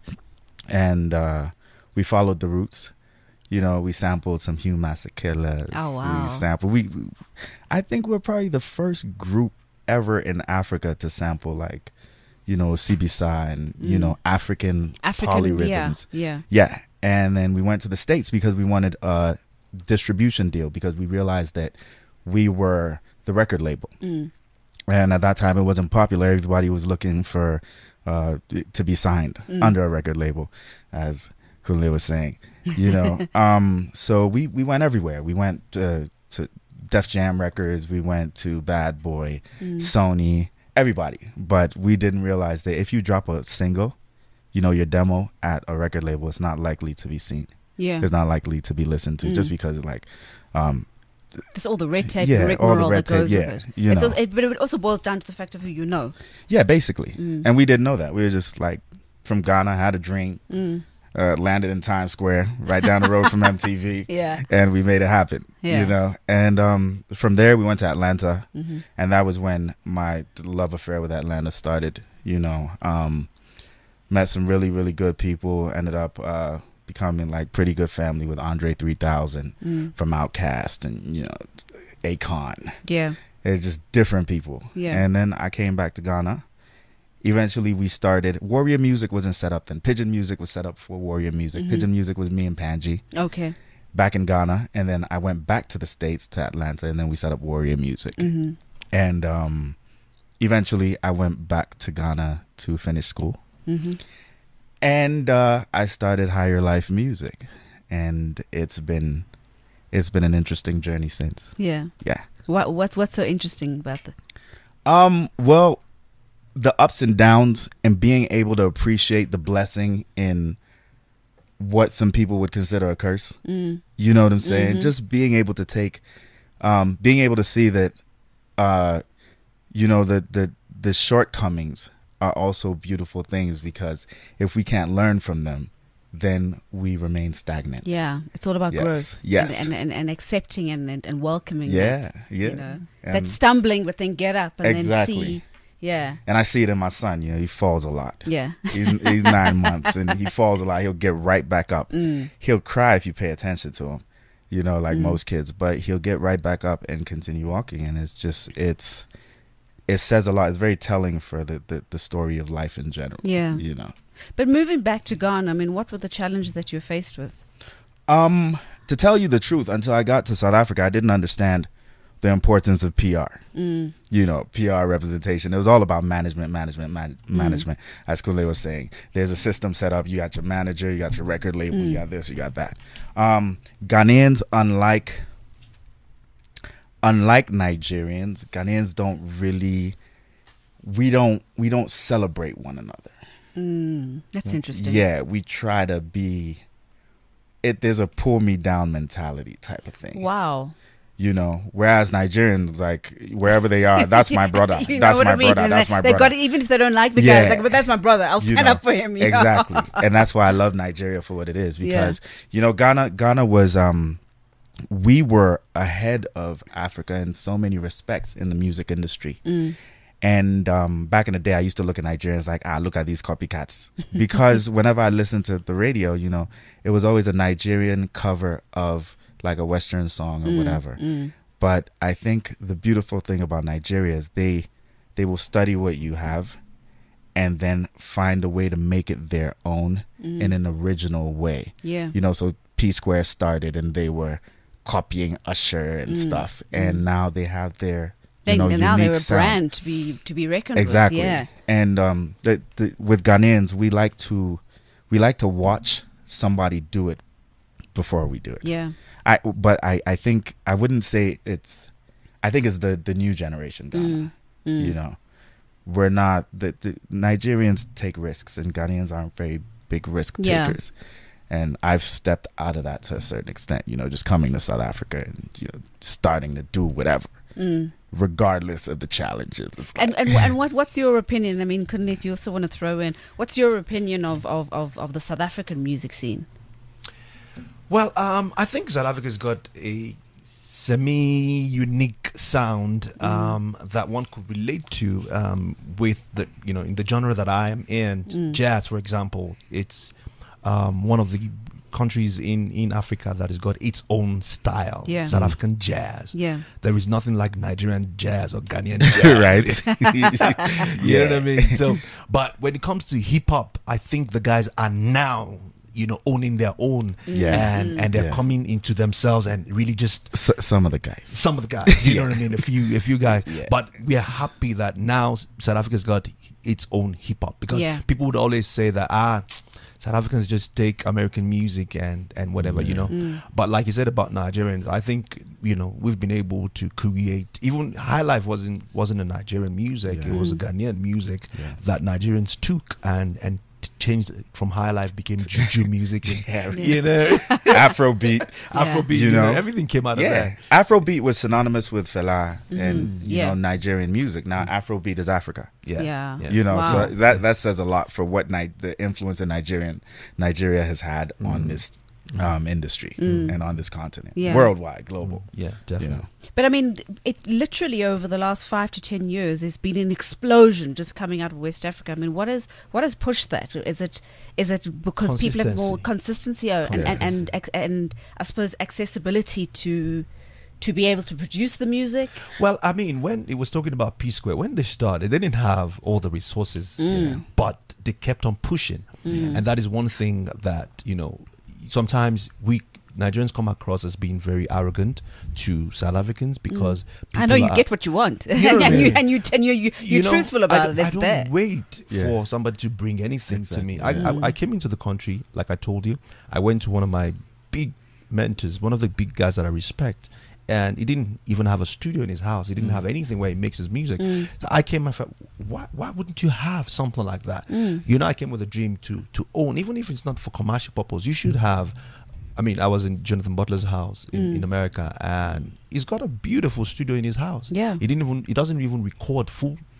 And uh, we followed the roots. You know, we sampled some Hugh Masekela. Oh, wow. We sampled. We, we, I think we're probably the first group ever in Africa to sample, like, you know, Sibisa and, you know, African, Mm. African, polyrhythms. yeah, Yeah. And then we went to the States because we wanted a distribution deal, because we realized that we were the record label. Mm. And at that time, it wasn't popular. Everybody was looking for uh, to be signed Mm. under a record label, as Kunle was saying. You know, um, so we, we went everywhere. We went uh, to Def Jam Records. We went to Bad Boy, Mm. Sony, everybody. But we didn't realize that if you drop a single, you know, your demo at a record label, it's not likely to be seen. Yeah. It's not likely to be listened to, just because, like, um, Just all the red tape Yeah, and all the rigmarole red that goes tape, with yeah, it. you It's know. also, it. But it also boils down to the fact of who you know. yeah, basically. Mm. And we didn't know that. We were just like from Ghana, had a dream, Mm. uh, landed in Times Square, right down the road from M T V. Yeah. And we made it happen, Yeah. you know. And um, from there, we went to Atlanta. Mm-hmm. And that was when my love affair with Atlanta started, you know. Um, met some really, really good people, ended up uh, becoming like pretty good family with Andre three thousand Mm. from Outkast and, you know, Akon. Yeah. It's just different people. Yeah. And then I came back to Ghana. Eventually, we started. Warrior Music wasn't set up then. Pigeon Music was set up for Warrior Music. Mm-hmm. Pigeon Music was me and Panji Okay. back in Ghana. And then I went back to the States, to Atlanta, and then we set up Warrior Music. Mm-hmm. And um, eventually, I went back to Ghana to finish school. Mm-hmm. And uh, I started Higher Life Music. And it's been it's been an interesting journey since. Yeah. Yeah. What what's what's so interesting about the? Um, well, the ups and downs, and being able to appreciate the blessing in what some people would consider a curse. Mm. You know what I'm saying? Mhm. Just being able to take, um, being able to see that, uh, you know, the, the, the shortcomings are also beautiful things, because if we can't learn from them, then we remain stagnant. Yeah, it's all about Yes, growth. yes. And, and, and accepting and, and, and welcoming Yeah, that. yeah. You know, And- that stumbling, but then get up and Exactly. then see. Yeah, And I see it in my son. You know, he falls a lot. yeah. He's, he's nine months and he falls a lot. He'll get right back up. Mm. He'll cry if you pay attention to him, you know, like most kids, but he'll get right back up and continue walking. And it's just, it's, it says a lot. It's very telling for the, the, the story of life in general. Yeah. You know, But moving back to Ghana, I mean, what were the challenges that you were faced with? um, to tell you the truth, until I got to South Africa, I didn't understand the importance of P R. Mm. You know, P R representation. It was all about management, management, man- management. As Kule was saying, there's a system set up. You got your manager, you got your record label, you got this, you got that. Um, Ghanaians, unlike unlike Nigerians, Ghanaians don't really. We don't we don't celebrate one another. Mm, that's interesting. Yeah, we try to be. It there's a pull me down mentality type of thing. Wow. You know, whereas Nigerians, like wherever they are, that's my brother. You know That's what my I mean? brother. And That's they, my they brother. got it, even if they don't like the guy. Yeah. It's like, but that's my brother. I'll You stand know, up for him. you know? Exactly. And that's why I love Nigeria for what it is, because you know, Ghana Ghana was um we were ahead of Africa in so many respects in the music industry. Mm. And um, back in the day, I used to look at Nigerians like, ah, look at these copycats. Because whenever I listened to the radio, you know, it was always a Nigerian cover of like a Western song or Mm, whatever. mm. But I think the beautiful thing about Nigeria is they they will study what you have and then find a way to make it their own Mm. in an original way. Yeah. You know, so P Square started and they were copying Usher and Mm, stuff, and now they have their you They, know, now they're a unique sound. brand to be to be reckoned Exactly. with. Yeah. And um, the, the, with Ghanaians, we like to we like to watch somebody do it before we do it. Yeah. I but I, I think I wouldn't say it's I think it's the, the new generation Ghana. Mm, mm. You know, we're not the, the Nigerians take risks and Ghanaians aren't very big risk Yeah. takers. And I've stepped out of that to a certain extent. You know, just coming to South Africa and you know starting to do whatever. Mm. Regardless of the challenges. It's like, And and and what what's your opinion? I mean, couldn't if you also want to throw in, what's your opinion of of, of, of the South African music scene? Well, um, I think South Africa's got a semi-unique sound um, that one could relate to um, with the you know in the genre that I am in, Mm. jazz, for example. It's um, one of the countries in, in Africa that has got its own style. Yeah. South Mm. African jazz. Yeah. There is nothing like Nigerian jazz or Ghanaian jazz. right? You know what I mean? So, but when it comes to hip hop, I think the guys are now, you know, owning their own, Yeah. and and they're Yeah. coming into themselves and really just S- some of the guys. some of the guys. You know Yeah. what I mean? A few, a few guys. Yeah. But we are happy that now South Africa's got its own hip hop, because Yeah. people would always say that ah. South Africans just take American music and, and whatever, you know. Mm. But like you said about Nigerians, I think, you know, we've been able to create, even High Life wasn't wasn't a Nigerian music, Yeah. it was a Mm. Ghanaian music Yeah. that Nigerians took and and t- changed it from High Life, became Juju music, and, Yeah. you know, Afrobeat. Afrobeat, You you know, know. everything came out of Yeah. there. Afrobeat was synonymous with Fela and you Yeah. know Nigerian music. Now Afrobeat is Africa. Yeah, Yeah. You know, Wow. so that that says a lot for what Ni- the influence in Nigerian Nigeria has had on this um, industry and on this continent, Yeah. worldwide, global. Yeah, You definitely. know, But I mean, it literally over the last five to ten years, there's been an explosion just coming out of West Africa. I mean, what is what has pushed that? Is it is it because people have more consistency uh, and, and, and and and I suppose accessibility to to be able to produce the music? Well, I mean, when it was talking about P Square, when they started, they didn't have all the resources, but they kept on pushing. And that is one thing that, you know, sometimes we Nigerians come across as being very arrogant to South Africans because I know people you are- get what you want, You know what I and you mean? and you and you you you're know, truthful I about don't- it. I It's don't there. wait Yeah. for somebody to bring anything Exactly. to me. I, I I came into the country, like I told you. I went to one of my big mentors, one of the big guys that I respect, and he didn't even have a studio in his house. He didn't have anything where he makes his music. So I came and thought, why why wouldn't you have something like that? You know, I came with a dream to to own, even if it's not for commercial purpose. You should have. I mean, I was in Jonathan Butler's house in, in America, and he's got a beautiful studio in his house. Yeah. He didn't even he doesn't even record full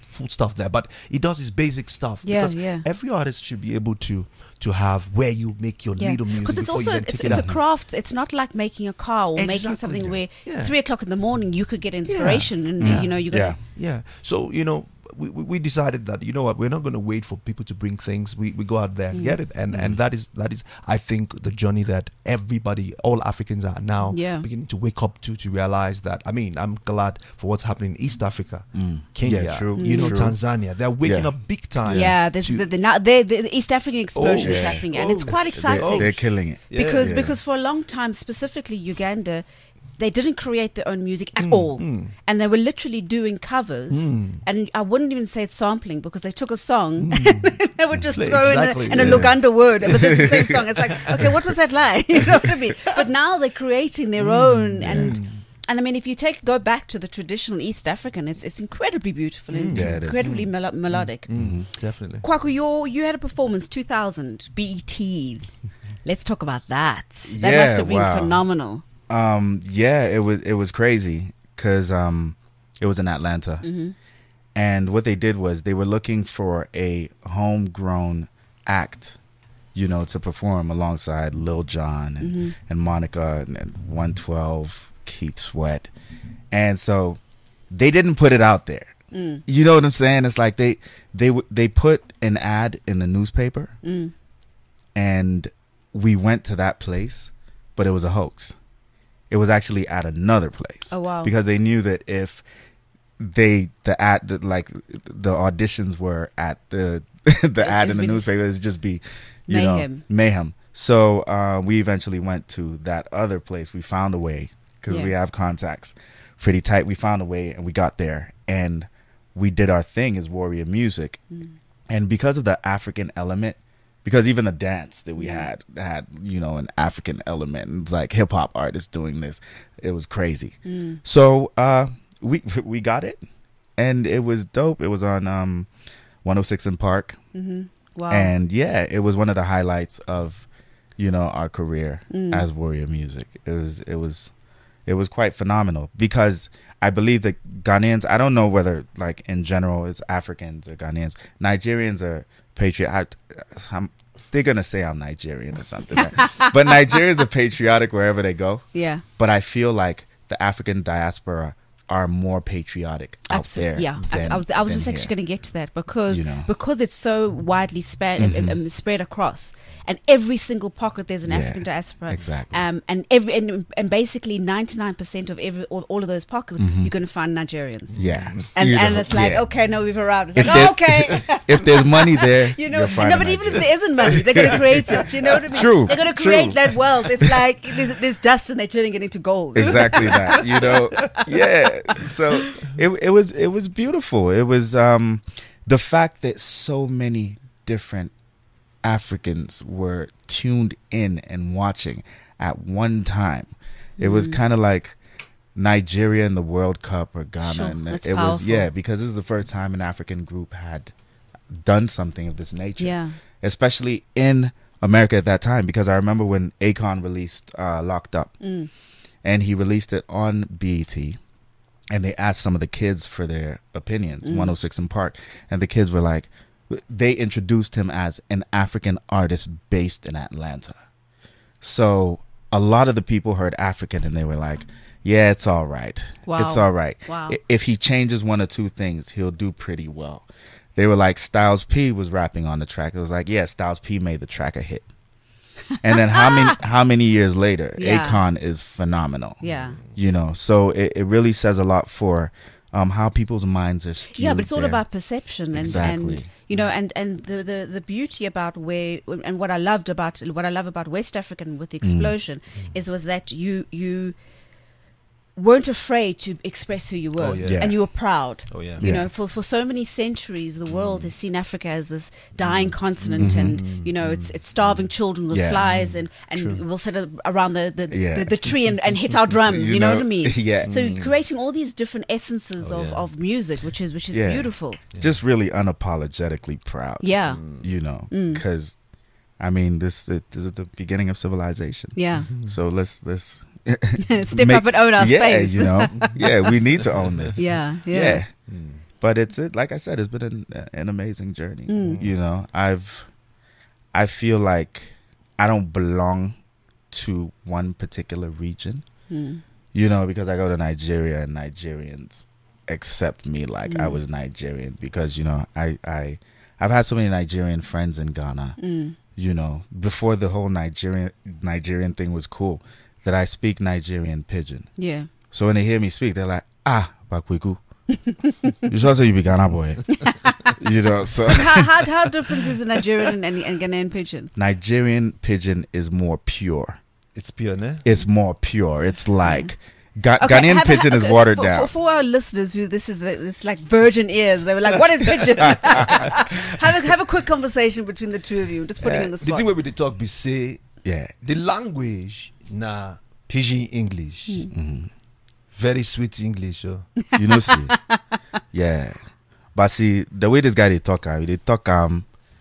full stuff there, but he does his basic stuff. Yeah, because yeah. every artist should be able to to have where you make your Yeah, little music because it's before also you then it's, take it it's a out. craft. It's not like making a car or making Exactly. something where Yeah. three o'clock in the morning you could get inspiration and Yeah. you know you Yeah. got Yeah. So, you know, we, we we decided that, you know what, we're not going to wait for people to bring things. We we go out there and get it. And and that is, that is, I think, the journey that everybody, all Africans are now Yeah. beginning to wake up to, to realize that, I mean, I'm glad for what's happening in East Africa, Kenya, Yeah, true. you know, True. Tanzania. They're waking Yeah. up big time. yeah. There's to- the, the, now the, the East African explosion Oh, is yeah. happening, and it's Oh, quite shit. They're, exciting. they're killing it. Yeah. because Yeah. because for a long time, specifically Uganda, they didn't create their own music Mm, at all, and they were literally doing covers. And I wouldn't even say it's sampling because they took a song, they would just Play- throw exactly, in a, in yeah. a Luganda word, but it's the same song. It's like, okay, what was that like? You know what I mean? But now they're creating their own, and and I mean, if you take go back to the traditional East African, it's it's incredibly beautiful and Yeah, it is. incredibly melo- melodic. Mm, definitely. Kwaku, you you had a performance two thousand B E T. Let's talk about that. That Yeah, must have been wow. phenomenal. Um, yeah, it was it was crazy because um, it was in Atlanta, and what they did was they were looking for a homegrown act, you know, to perform alongside Lil Jon and, and Monica and, and one twelve, Keith Sweat, and so they didn't put it out there. You know what I'm saying? It's like they they w- they put an ad in the newspaper, and we went to that place, but it was a hoax. It was actually at another place. Oh, wow. Because they knew that if they the ad the, like the auditions were at the the ad in the it'd be newspaper, it'd just be you mayhem. know mayhem. So uh, we eventually went to that other place. We found a way because we Yeah. have contacts pretty tight. We found a way and we got there and we did our thing as Warrior Music, and because of the African element. Because even the dance that we had had, you know, an African element. It's like hip hop artists doing this. It was crazy. So uh, we we got it, and it was dope. It was on um, one oh six in Park, Wow. and yeah, it was one of the highlights of, you know, our career as Warrior Music. It was it was it was quite phenomenal because I believe that Ghanaians. I don't know whether like in general it's Africans or Ghanaians. Nigerians are patriot. I, I'm, they're gonna say I'm Nigerian or something, right? But Nigerians are patriotic wherever they go. yeah. But I feel like the African diaspora are more patriotic out Absolutely, there. yeah. I- than- I was, I was than just actually here. going to get to that because You know. because it's so widely span, um, um, spread across, and every single pocket there's an Yeah, African diaspora. exactly. Um, and every and, and basically ninety-nine percent of every all, all of those pockets you're going to find Nigerians. Yeah, And You and know, it's like, yeah. okay, no, we've arrived. It's If like, there's- oh, okay. If there's money there, You know, you'll find no, a but even if Nigerian. there isn't money, they're going to create it. You know what I mean? True, They're going to create true. that wealth. It's like there's, there's dust and they're turning it into gold. Exactly that, you know. Yeah. So it it was it was beautiful. It was um the fact that so many different Africans were tuned in and watching at one time. It was kind of like Nigeria in the World Cup or Ghana. Sure, and that's it was powerful. yeah, because this is the first time an African group had done something of this nature. Yeah. Especially in America at that time, because I remember when Akon released uh, Locked Up, Mm. and he released it on B E T, and they asked some of the kids for their opinions, Mm. one oh six in Park, and the kids were like, they introduced him as an African artist based in Atlanta. So a lot of the people heard African and they were like, yeah, it's all right. Wow. It's all right. Wow. I- If he changes one or two things, he'll do pretty well. They were like, Styles P was rapping on the track. It was like, yeah, Styles P made the track a hit. And then how many how many years later, Yeah. Akon is phenomenal. Yeah. You know, so it, it really says a lot for um, how people's minds are skewed. Yeah, but it's all there. about perception and, Exactly. and you know and, and the, the, the beauty about where and what I loved about what I love about West African with the explosion is was that you you weren't afraid to express who you were Oh, yeah. Yeah. and you were proud. Oh, yeah. You Yeah. know, for, for so many centuries, the world has seen Africa as this dying continent, and you know, it's it's starving children with Yeah. flies, and, and True. we'll sit a- around the the, Yeah. the, the tree and, and hit our drums. You, You know, know, what I mean? yeah. So creating all these different essences Oh, of, yeah. of music, which is which is Yeah. beautiful. Just really unapologetically proud. Yeah. You know, Mm. because I mean, this it, this is the beginning of civilization. Yeah. So let's let's Step make- up and own our yeah, space. you know, yeah, we need to own this. Yeah, yeah. yeah. but it's it. Like I said, it's been an, an amazing journey. You know, I've, I feel like I don't belong to one particular region. You know, because I go to Nigeria and Nigerians accept me like I was Nigerian because you know I I I've had so many Nigerian friends in Ghana. You know, before the whole Nigerian Nigerian thing was cool, that I speak Nigerian pidgin. Yeah. So when they hear me speak, they're like, ah, Bakwiku. You should say you be Ghana boy. You know, so how, how how different is the Nigerian and, and Ghanaian pidgin? Nigerian pidgin is more pure. It's pure, ne? It's more pure. It's like Ga- Okay, Ghanaian have- pidgin have- is watered for, down. For, for our listeners who this is the, it's like virgin ears, they were like, "What is pidgin?" have a have a quick conversation between the two of you. Just putting Eh, in the the spot. thing where we dey talk be say Yeah. the language na pidgin English, very sweet English. Oh. You know, see. Yeah. But see, the way this guy they talk, uh, they talk um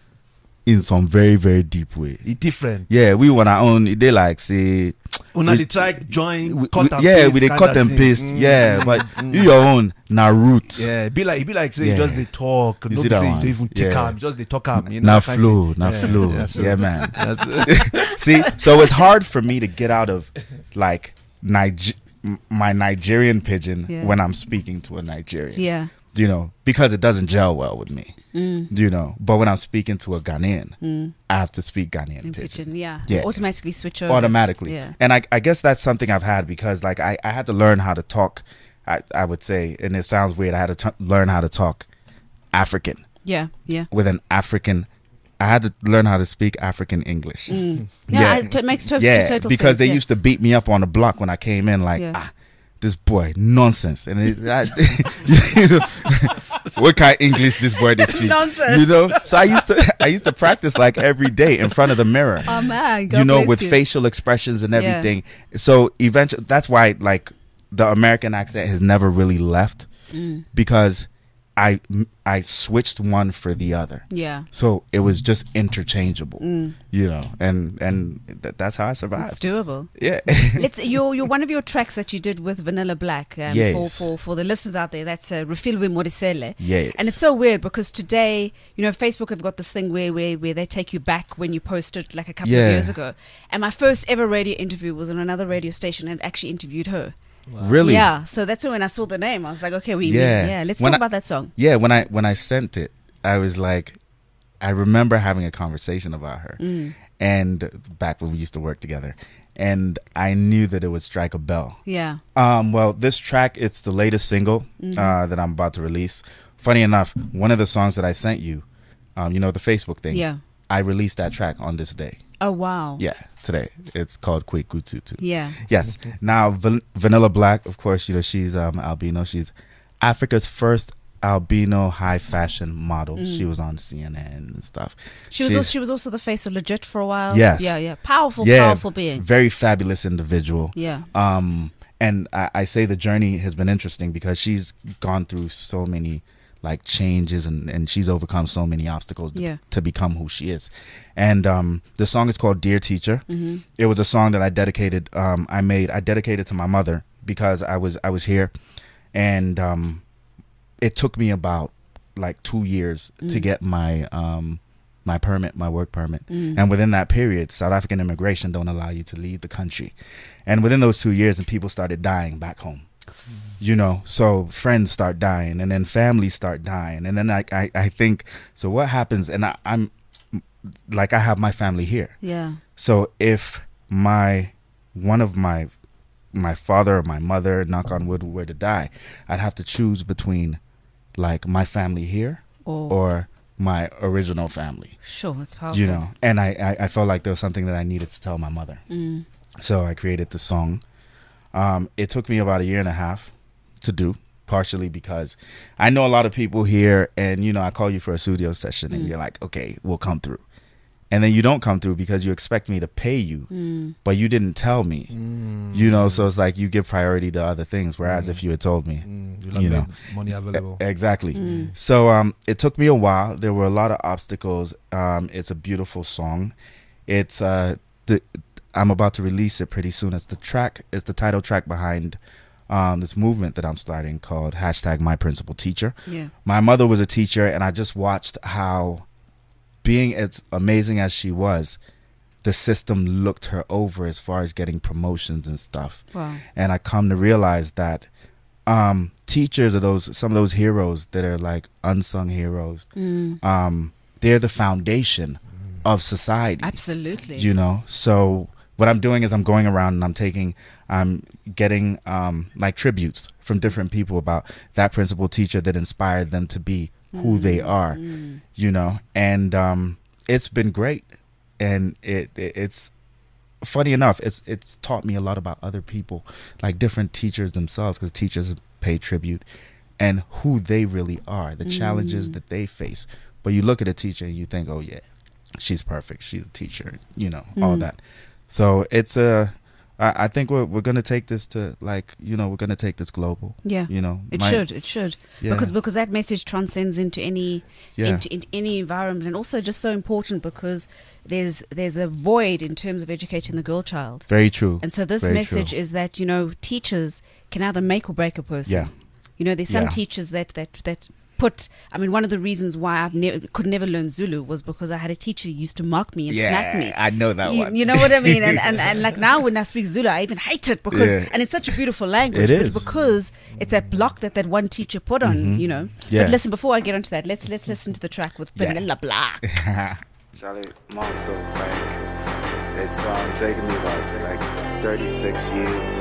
in some very, very deep way. It different. Yeah, we want our own. They like say, Una we- dey try join we- cut we- and yeah, paste we they kinda cut and thing. paste. Mm, Yeah, mm, but mm. you your own na root. Yeah, it be like it be like say Yeah. you just they talk. You No see be that say you one? don't even take Yeah. am, just they talk am. You know, Na that kind flow, thing. na Yeah, flow. yeah, so- Yeah, man. That's- See, so it's hard for me to get out of like Niger- m- my Nigerian pidgin Yeah. when I'm speaking to a Nigerian. Yeah. You know, because it doesn't gel well with me. You know, but when I'm speaking to a Ghanaian, I have to speak Ghanaian In pidgin. pidgin, yeah. Yeah. Automatically switch over. Automatically. Yeah. And I, I guess that's something I've had because like I, I had to learn how to talk, I, I would say, and it sounds weird, I had to t- learn how to talk African Yeah. Yeah. with an African, I had to learn how to speak African English. Yeah. Yeah. It t- makes to- Yeah, total because sense. they yeah. used to beat me up on the block when I came in like, Yeah. ah, this boy, nonsense. And it, I, you know, what kind of English this boy did speak? Nonsense. You know? So I used to I used to practice like every day in front of the mirror. Oh man, God you know, bless with you. facial expressions and Yeah. everything. So eventually, that's why like the American accent has never really left Mm. because I I switched one for the other. Yeah. So it was just interchangeable, Mm. you know, and and th- that's how I It's survived. doable. Yeah. Let's your your one of your tracks that you did with Vanilla Black. Um, Yes. For for for the listeners out there, that's uh, Refilwe Morisele. Yes. And it's so weird because today, you know, Facebook have got this thing where where where they take you back when you posted like a couple Yeah. of years ago. And my first ever radio interview was on another radio station and actually interviewed her. Really? Yeah. So that's when I saw the name. I was like, okay, we Yeah. yeah. Let's When talk I- about that song. Yeah, when I when I sent it, I was like, I remember having a conversation about her, Mm. and back when we used to work together, and I knew that it would strike a bell. Yeah. Um, well, this track, it's the latest single Mm-hmm. uh, that I'm about to release. Funny enough, one of the songs that I sent you, um, you know, the Facebook thing. Yeah. I released that track on this day. Oh wow. Yeah, today. It's called Kwekututu. Yeah. Yes. Now, Van- Vanilla Black, of course, you know, she's um, albino. She's Africa's first albino high fashion model. She was on C N N and stuff. Mm. She was She's- also, she was also the face of Legit for a while. Yes. Yeah, yeah. Powerful, yeah, powerful being. very fabulous individual. Yeah. Um, and I, I say the journey has been interesting because she's gone through so many like changes and, and she's overcome so many obstacles to, Yeah. to become who she is. And um, the song is called Dear Teacher. Mm-hmm. It was a song that I dedicated. Um, I made. I dedicated to my mother because I was I was here, and um, it took me about like two years Mm. to get my um, my permit, my work permit. Mm. And within that period, South African immigration don't allow you to leave the country. And within those two years, and people started dying back home. You know, so friends start dying, and then families start dying, and then I I, I think so. What happens? And I, I'm like I have my family here. Yeah. So if my one of my my father or my mother, knock on wood, were to die, I'd have to choose between like my family here Or, or my original family. sure, it's powerful. You know, and I, I I felt like there was something that I needed to tell my mother. Mm. So I created the song. Um, it took me about a year and a half to do, partially because I know a lot of people here, and you know, I call you for a studio session, and Mm. you're like, okay, we'll come through, and then you don't come through because you expect me to pay you, Mm. but you didn't tell me, you know. So it's like you give priority to other things, whereas if you had told me, Mm, you, You you know. know, money available. E- exactly. Mm. So um, it took me a while. There were a lot of obstacles. Um, it's a beautiful song. It's uh, the I'm about to release it pretty soon. It's the track. It's the title track behind um, this movement that I'm starting called hashtag My Principal Teacher. Yeah. My mother was a teacher, and I just watched how, being as amazing as she was, the system looked her over as far as getting promotions and stuff. Wow. And I come to realize that um, teachers are those some of those heroes that are like unsung heroes. Mm. Um, they're the foundation of society. Absolutely. You know, so what I'm doing is I'm going around and I'm taking, I'm getting um, like tributes from different people about that principal teacher that inspired them to be who Mm. they are, Mm. you know, and um, it's been great. And it, it it's funny enough, it's it's taught me a lot about other people, like different teachers themselves, because teachers pay tribute, and who they really are, the challenges Mm. that they face. But you look at a teacher and you think, oh yeah, she's perfect, she's a teacher, you know, all Mm. that. So it's a, I, I think we're we're gonna take this to, like, you know, we're gonna take this global. Yeah. You know, It my- should. It should. Yeah. Because because that message transcends into any Yeah. into, into any environment, and also just so important because there's there's a void in terms of educating the girl child. Very true. And so this Very message true. is that, you know, teachers can either make or break a person. Yeah. You know, there's some Yeah. teachers that that that put. I mean, one of the reasons why I ne- could never learn Zulu was because I had a teacher who used to mock me and smack me. I know that You, one. you know what I mean? And, and and like now when I speak Zulu, I even hate it because, Yeah. and it's such a beautiful language. It but is. because it's that block that that one teacher put on. Mhm. You know. Yeah. But listen, before I get onto that, let's let's listen to the track with Yeah. Vanilla Black. Charlie, mom, so like, it's um taken me about like thirty-six years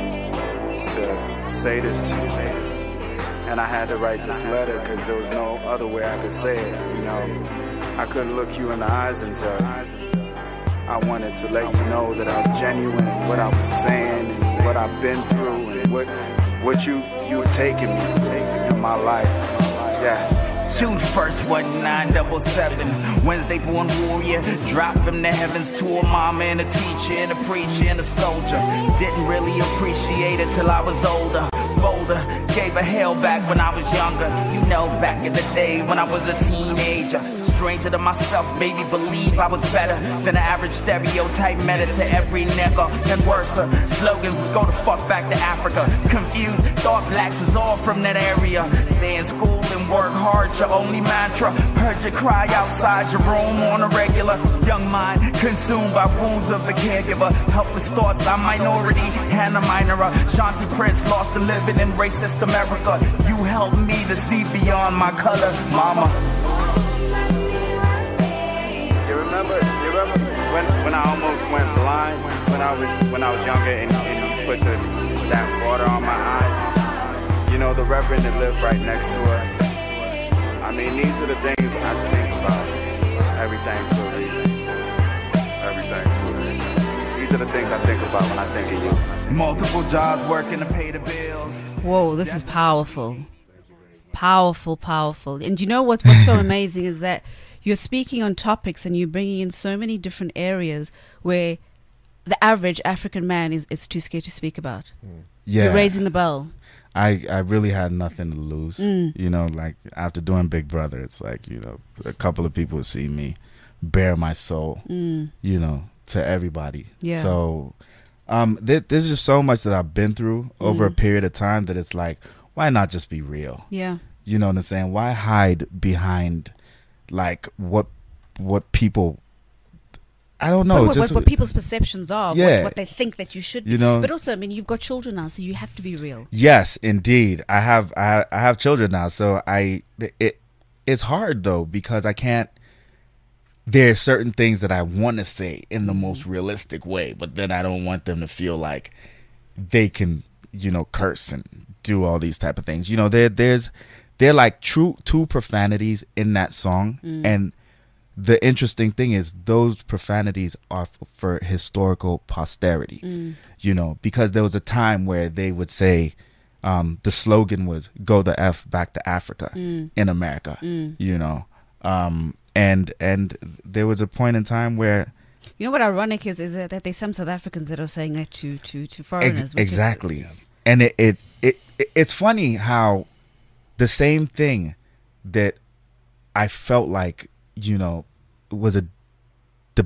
to say this to you. And I had to write this letter because there was no other way I could say it, you know. I couldn't look you in the eyes and tell you. I wanted to let you know that I was genuine in what I was saying and what I've been through and what what you you were taking me in my life. Yeah. June first, one nine double seven. Wednesday born warrior, dropped from the heavens to a mama and a teacher and a preacher and a soldier. Didn't really appreciate it till I was older. Bolder, gave a hell back when I was younger. You know, back in the day when I was a teenager. Stranger to myself, made me believe I was better than the average stereotype. Met it to every nigga and worse. Slogan was go the fuck back to Africa. Confused, thought blacks was all from that area. Stay in school and work hard, your only mantra. Heard you cry outside your room on a regular. Young mind consumed by wounds of the caregiver. Helpless thoughts, I'm minority, Hannah Minorer. Shanti Prince lost a living in racist America. You helped me to see beyond my color, mama. You remember, you remember when, when I almost went blind when I was when I was younger and, and you put the, that water on my eyes? You know, the reverend that lived right next to us. I mean, these are the things I think about. Everything for a reason. Everything for a reason. These are the things I think about when I think of you. Multiple jobs working to pay the bills. Whoa, this is powerful. Powerful, powerful. And you know what? What's so amazing is that you're speaking on topics and you're bringing in so many different areas where the average African man is, is too scared to speak about. Yeah. You're raising the bell. I, I really had nothing to lose. Mm. You know, like after doing Big Brother, it's like, you know, a couple of people would see me bare my soul, Mm. you know, to everybody. Yeah. So um, th- there's just so much that I've been through over Mm. a period of time that it's like, why not just be real? Yeah. You know what I'm saying? Why hide behind like what what people I don't know. What, what, just what people's perceptions are, Yeah. what, what they think that you should be. You know- But also, I mean, you've got children now, so you have to be real. Yes, indeed. I have I, I have children now, so I it it's hard though because I can't. There are certain things that I want to say in the most realistic way, but then I don't want them to feel like they can, you know, curse and do all these type of things. You know, there there's they're like true two profanities in that song, Mm. and the interesting thing is those profanities are f- for historical posterity. Mm. You know, because there was a time where they would say um, the slogan was "Go the F back to Africa" Mm. in America. Mm. You know, um, and and there was a point in time where You know what ironic is, is that there's some South Africans that are saying that to, to, to foreigners. Ex- which is- exactly, and it, it it it it's funny how the same thing that I felt like, you know, was a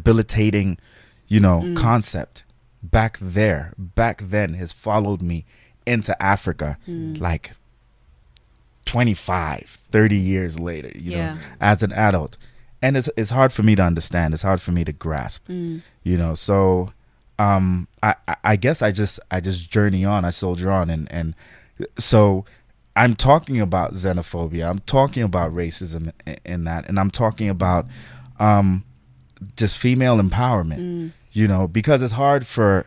debilitating, you know, Mm. concept back there, back then has followed me into Africa like twenty-five, thirty years later, you Yeah. know, as an adult. And it's it's hard for me to understand. It's hard for me to grasp. Mm. You know, so um I, I I guess I just I just journey on, I soldier on, and and so I'm talking about xenophobia. I'm talking about racism in, in that, and I'm talking about um just female empowerment. Mm. You know, because it's hard for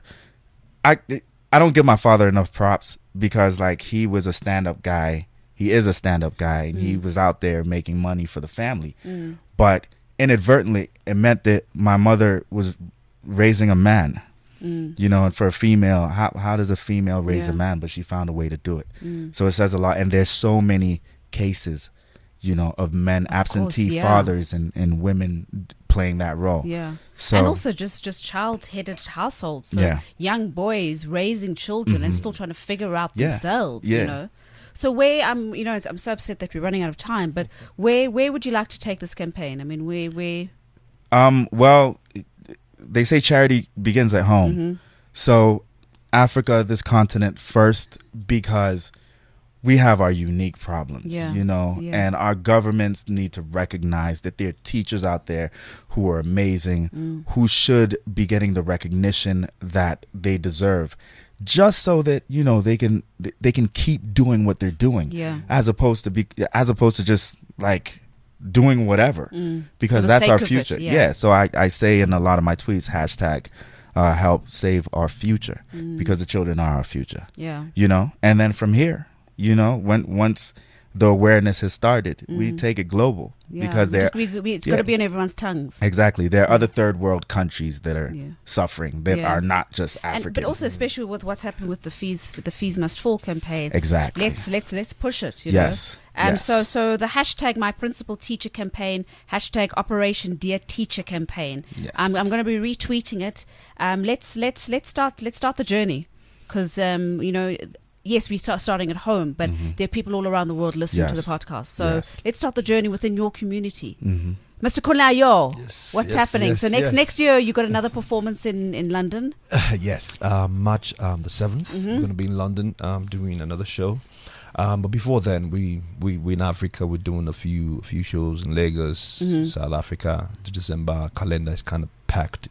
I I don't give my father enough props because like he was a stand-up guy. He is a stand-up guy, and he was out there making money for the family. Mm. But inadvertently, it meant that my mother was raising a man. Mm. You know, and for a female, how how does a female raise Yeah. a man? But she found a way to do it. Mm. So it says a lot. And there's so many cases, you know, of men, Of absentee course, yeah. fathers, and, and women d- playing that role. Yeah. So and also just just child-headed households. So Yeah. young boys raising children and Mhm. still trying to figure out Yeah. themselves, Yeah. you know. So where I'm, you know, I'm so upset that we're running out of time. But where where would you like to take this campaign? I mean, where where? Um, well, they say charity begins at home. Mhm. So Africa, this continent first, because we have our unique problems, Yeah. you know, Yeah. and our governments need to recognize that there are teachers out there who are amazing, Mm. who should be getting the recognition that they deserve, just so that, you know, they can they can keep doing what they're doing, Yeah. as opposed to be as opposed to just like doing whatever, Mm. because For the that's our sake of it, future. yeah. yeah. So I, I say in a lot of my tweets, hashtag uh, help save our future, Mm. because the children are our future. Yeah. You know, and then from here, you know, when once the awareness has started, we Mm. take it global, Yeah. because We there just- we- we- it's yeah. got to be on everyone's tongues. Exactly. There are other third world countries that are Yeah. suffering that Yeah. are not just African. And, but also, especially with what's happened with the fees, the fees must fall campaign. Exactly. Let's let's let's push it. You Yes. know. Um. Yes. So so the hashtag My Principal Teacher campaign, hashtag Operation Dear Teacher campaign. Yes. I'm I'm going to be retweeting it. Um. Let's let's let's start let's start the journey, because um you know. Yes, we start starting at home, but there are people all around the world listening to the Mm-hmm. Yes. podcast. So Yes. let's start the journey within your community. Mhm. Mister Kunlayo, Yes, what's yes, happening? yes, so next yes. next year you got another performance in, in London. yes, uh, March um, the seventh. Mhm. We're going to be in London um, doing another show. Um, but before then, we, we, we in Africa, we're doing a few a few shows in Lagos, Mhm. South Africa. The December calendar is kind of packed.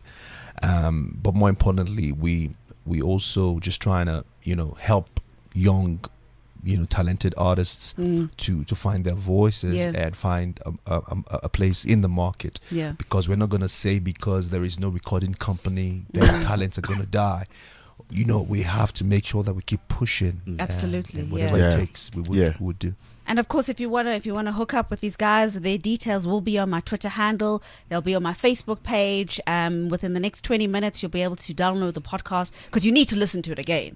Um, but more importantly, we we also just trying to, you know, help young, you know, talented artists Mm. to, to find their voices Yeah. and find a, a, a, a place in the market. Yeah. Because we're not going to say because there is no recording company, their talents are going to die. You know, we have to make sure that we keep pushing. and- Absolutely, and whatever yeah. it Yeah. takes, we would, Yeah. we would do. And of course, if you wanna if you wanna hook up with these guys, their details will be on my Twitter handle. They'll be on my Facebook page. Um, within the next twenty minutes, you'll be able to download the podcast, because you need to listen to it again.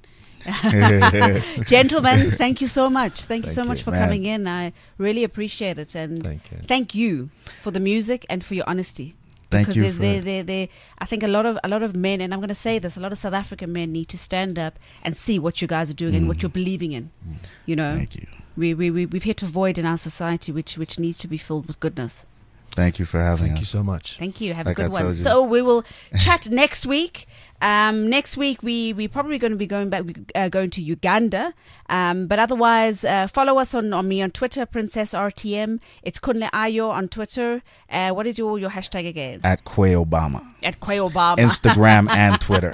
Gentlemen, thank you so much. Thank you Thank so you, much for man. coming in. I really appreciate it, and Thank you. thank you for the music and for your honesty. Thank because you they, for they, it. they, they, I think a lot of a lot of men, and I'm going to say this, a lot of South African men need to stand up and see what you guys are doing and what you're believing in. You know, Mm. Thank you. we we we we've hit a void in our society which which needs to be filled with goodness. Thank you for having Thank us. you so much. Thank you. Have Like a I good one. told you. So we will chat next week. Um, next week we we probably going to be going back, uh, going to Uganda. Um, but otherwise, uh, follow us on, on me on Twitter, Princess R T M. It's Kunle Ayo on Twitter. Uh, what is your your hashtag again? At Quay Obama. At Quay Obama. Instagram and Twitter.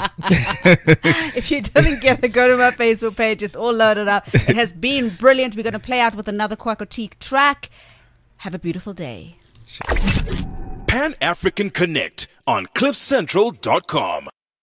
If you didn't get it, go to my Facebook page. It's all loaded up. It has been brilliant. We're going to play out with another Kwakotique track. Have a beautiful day. Pan African Connect on cliff central dot com.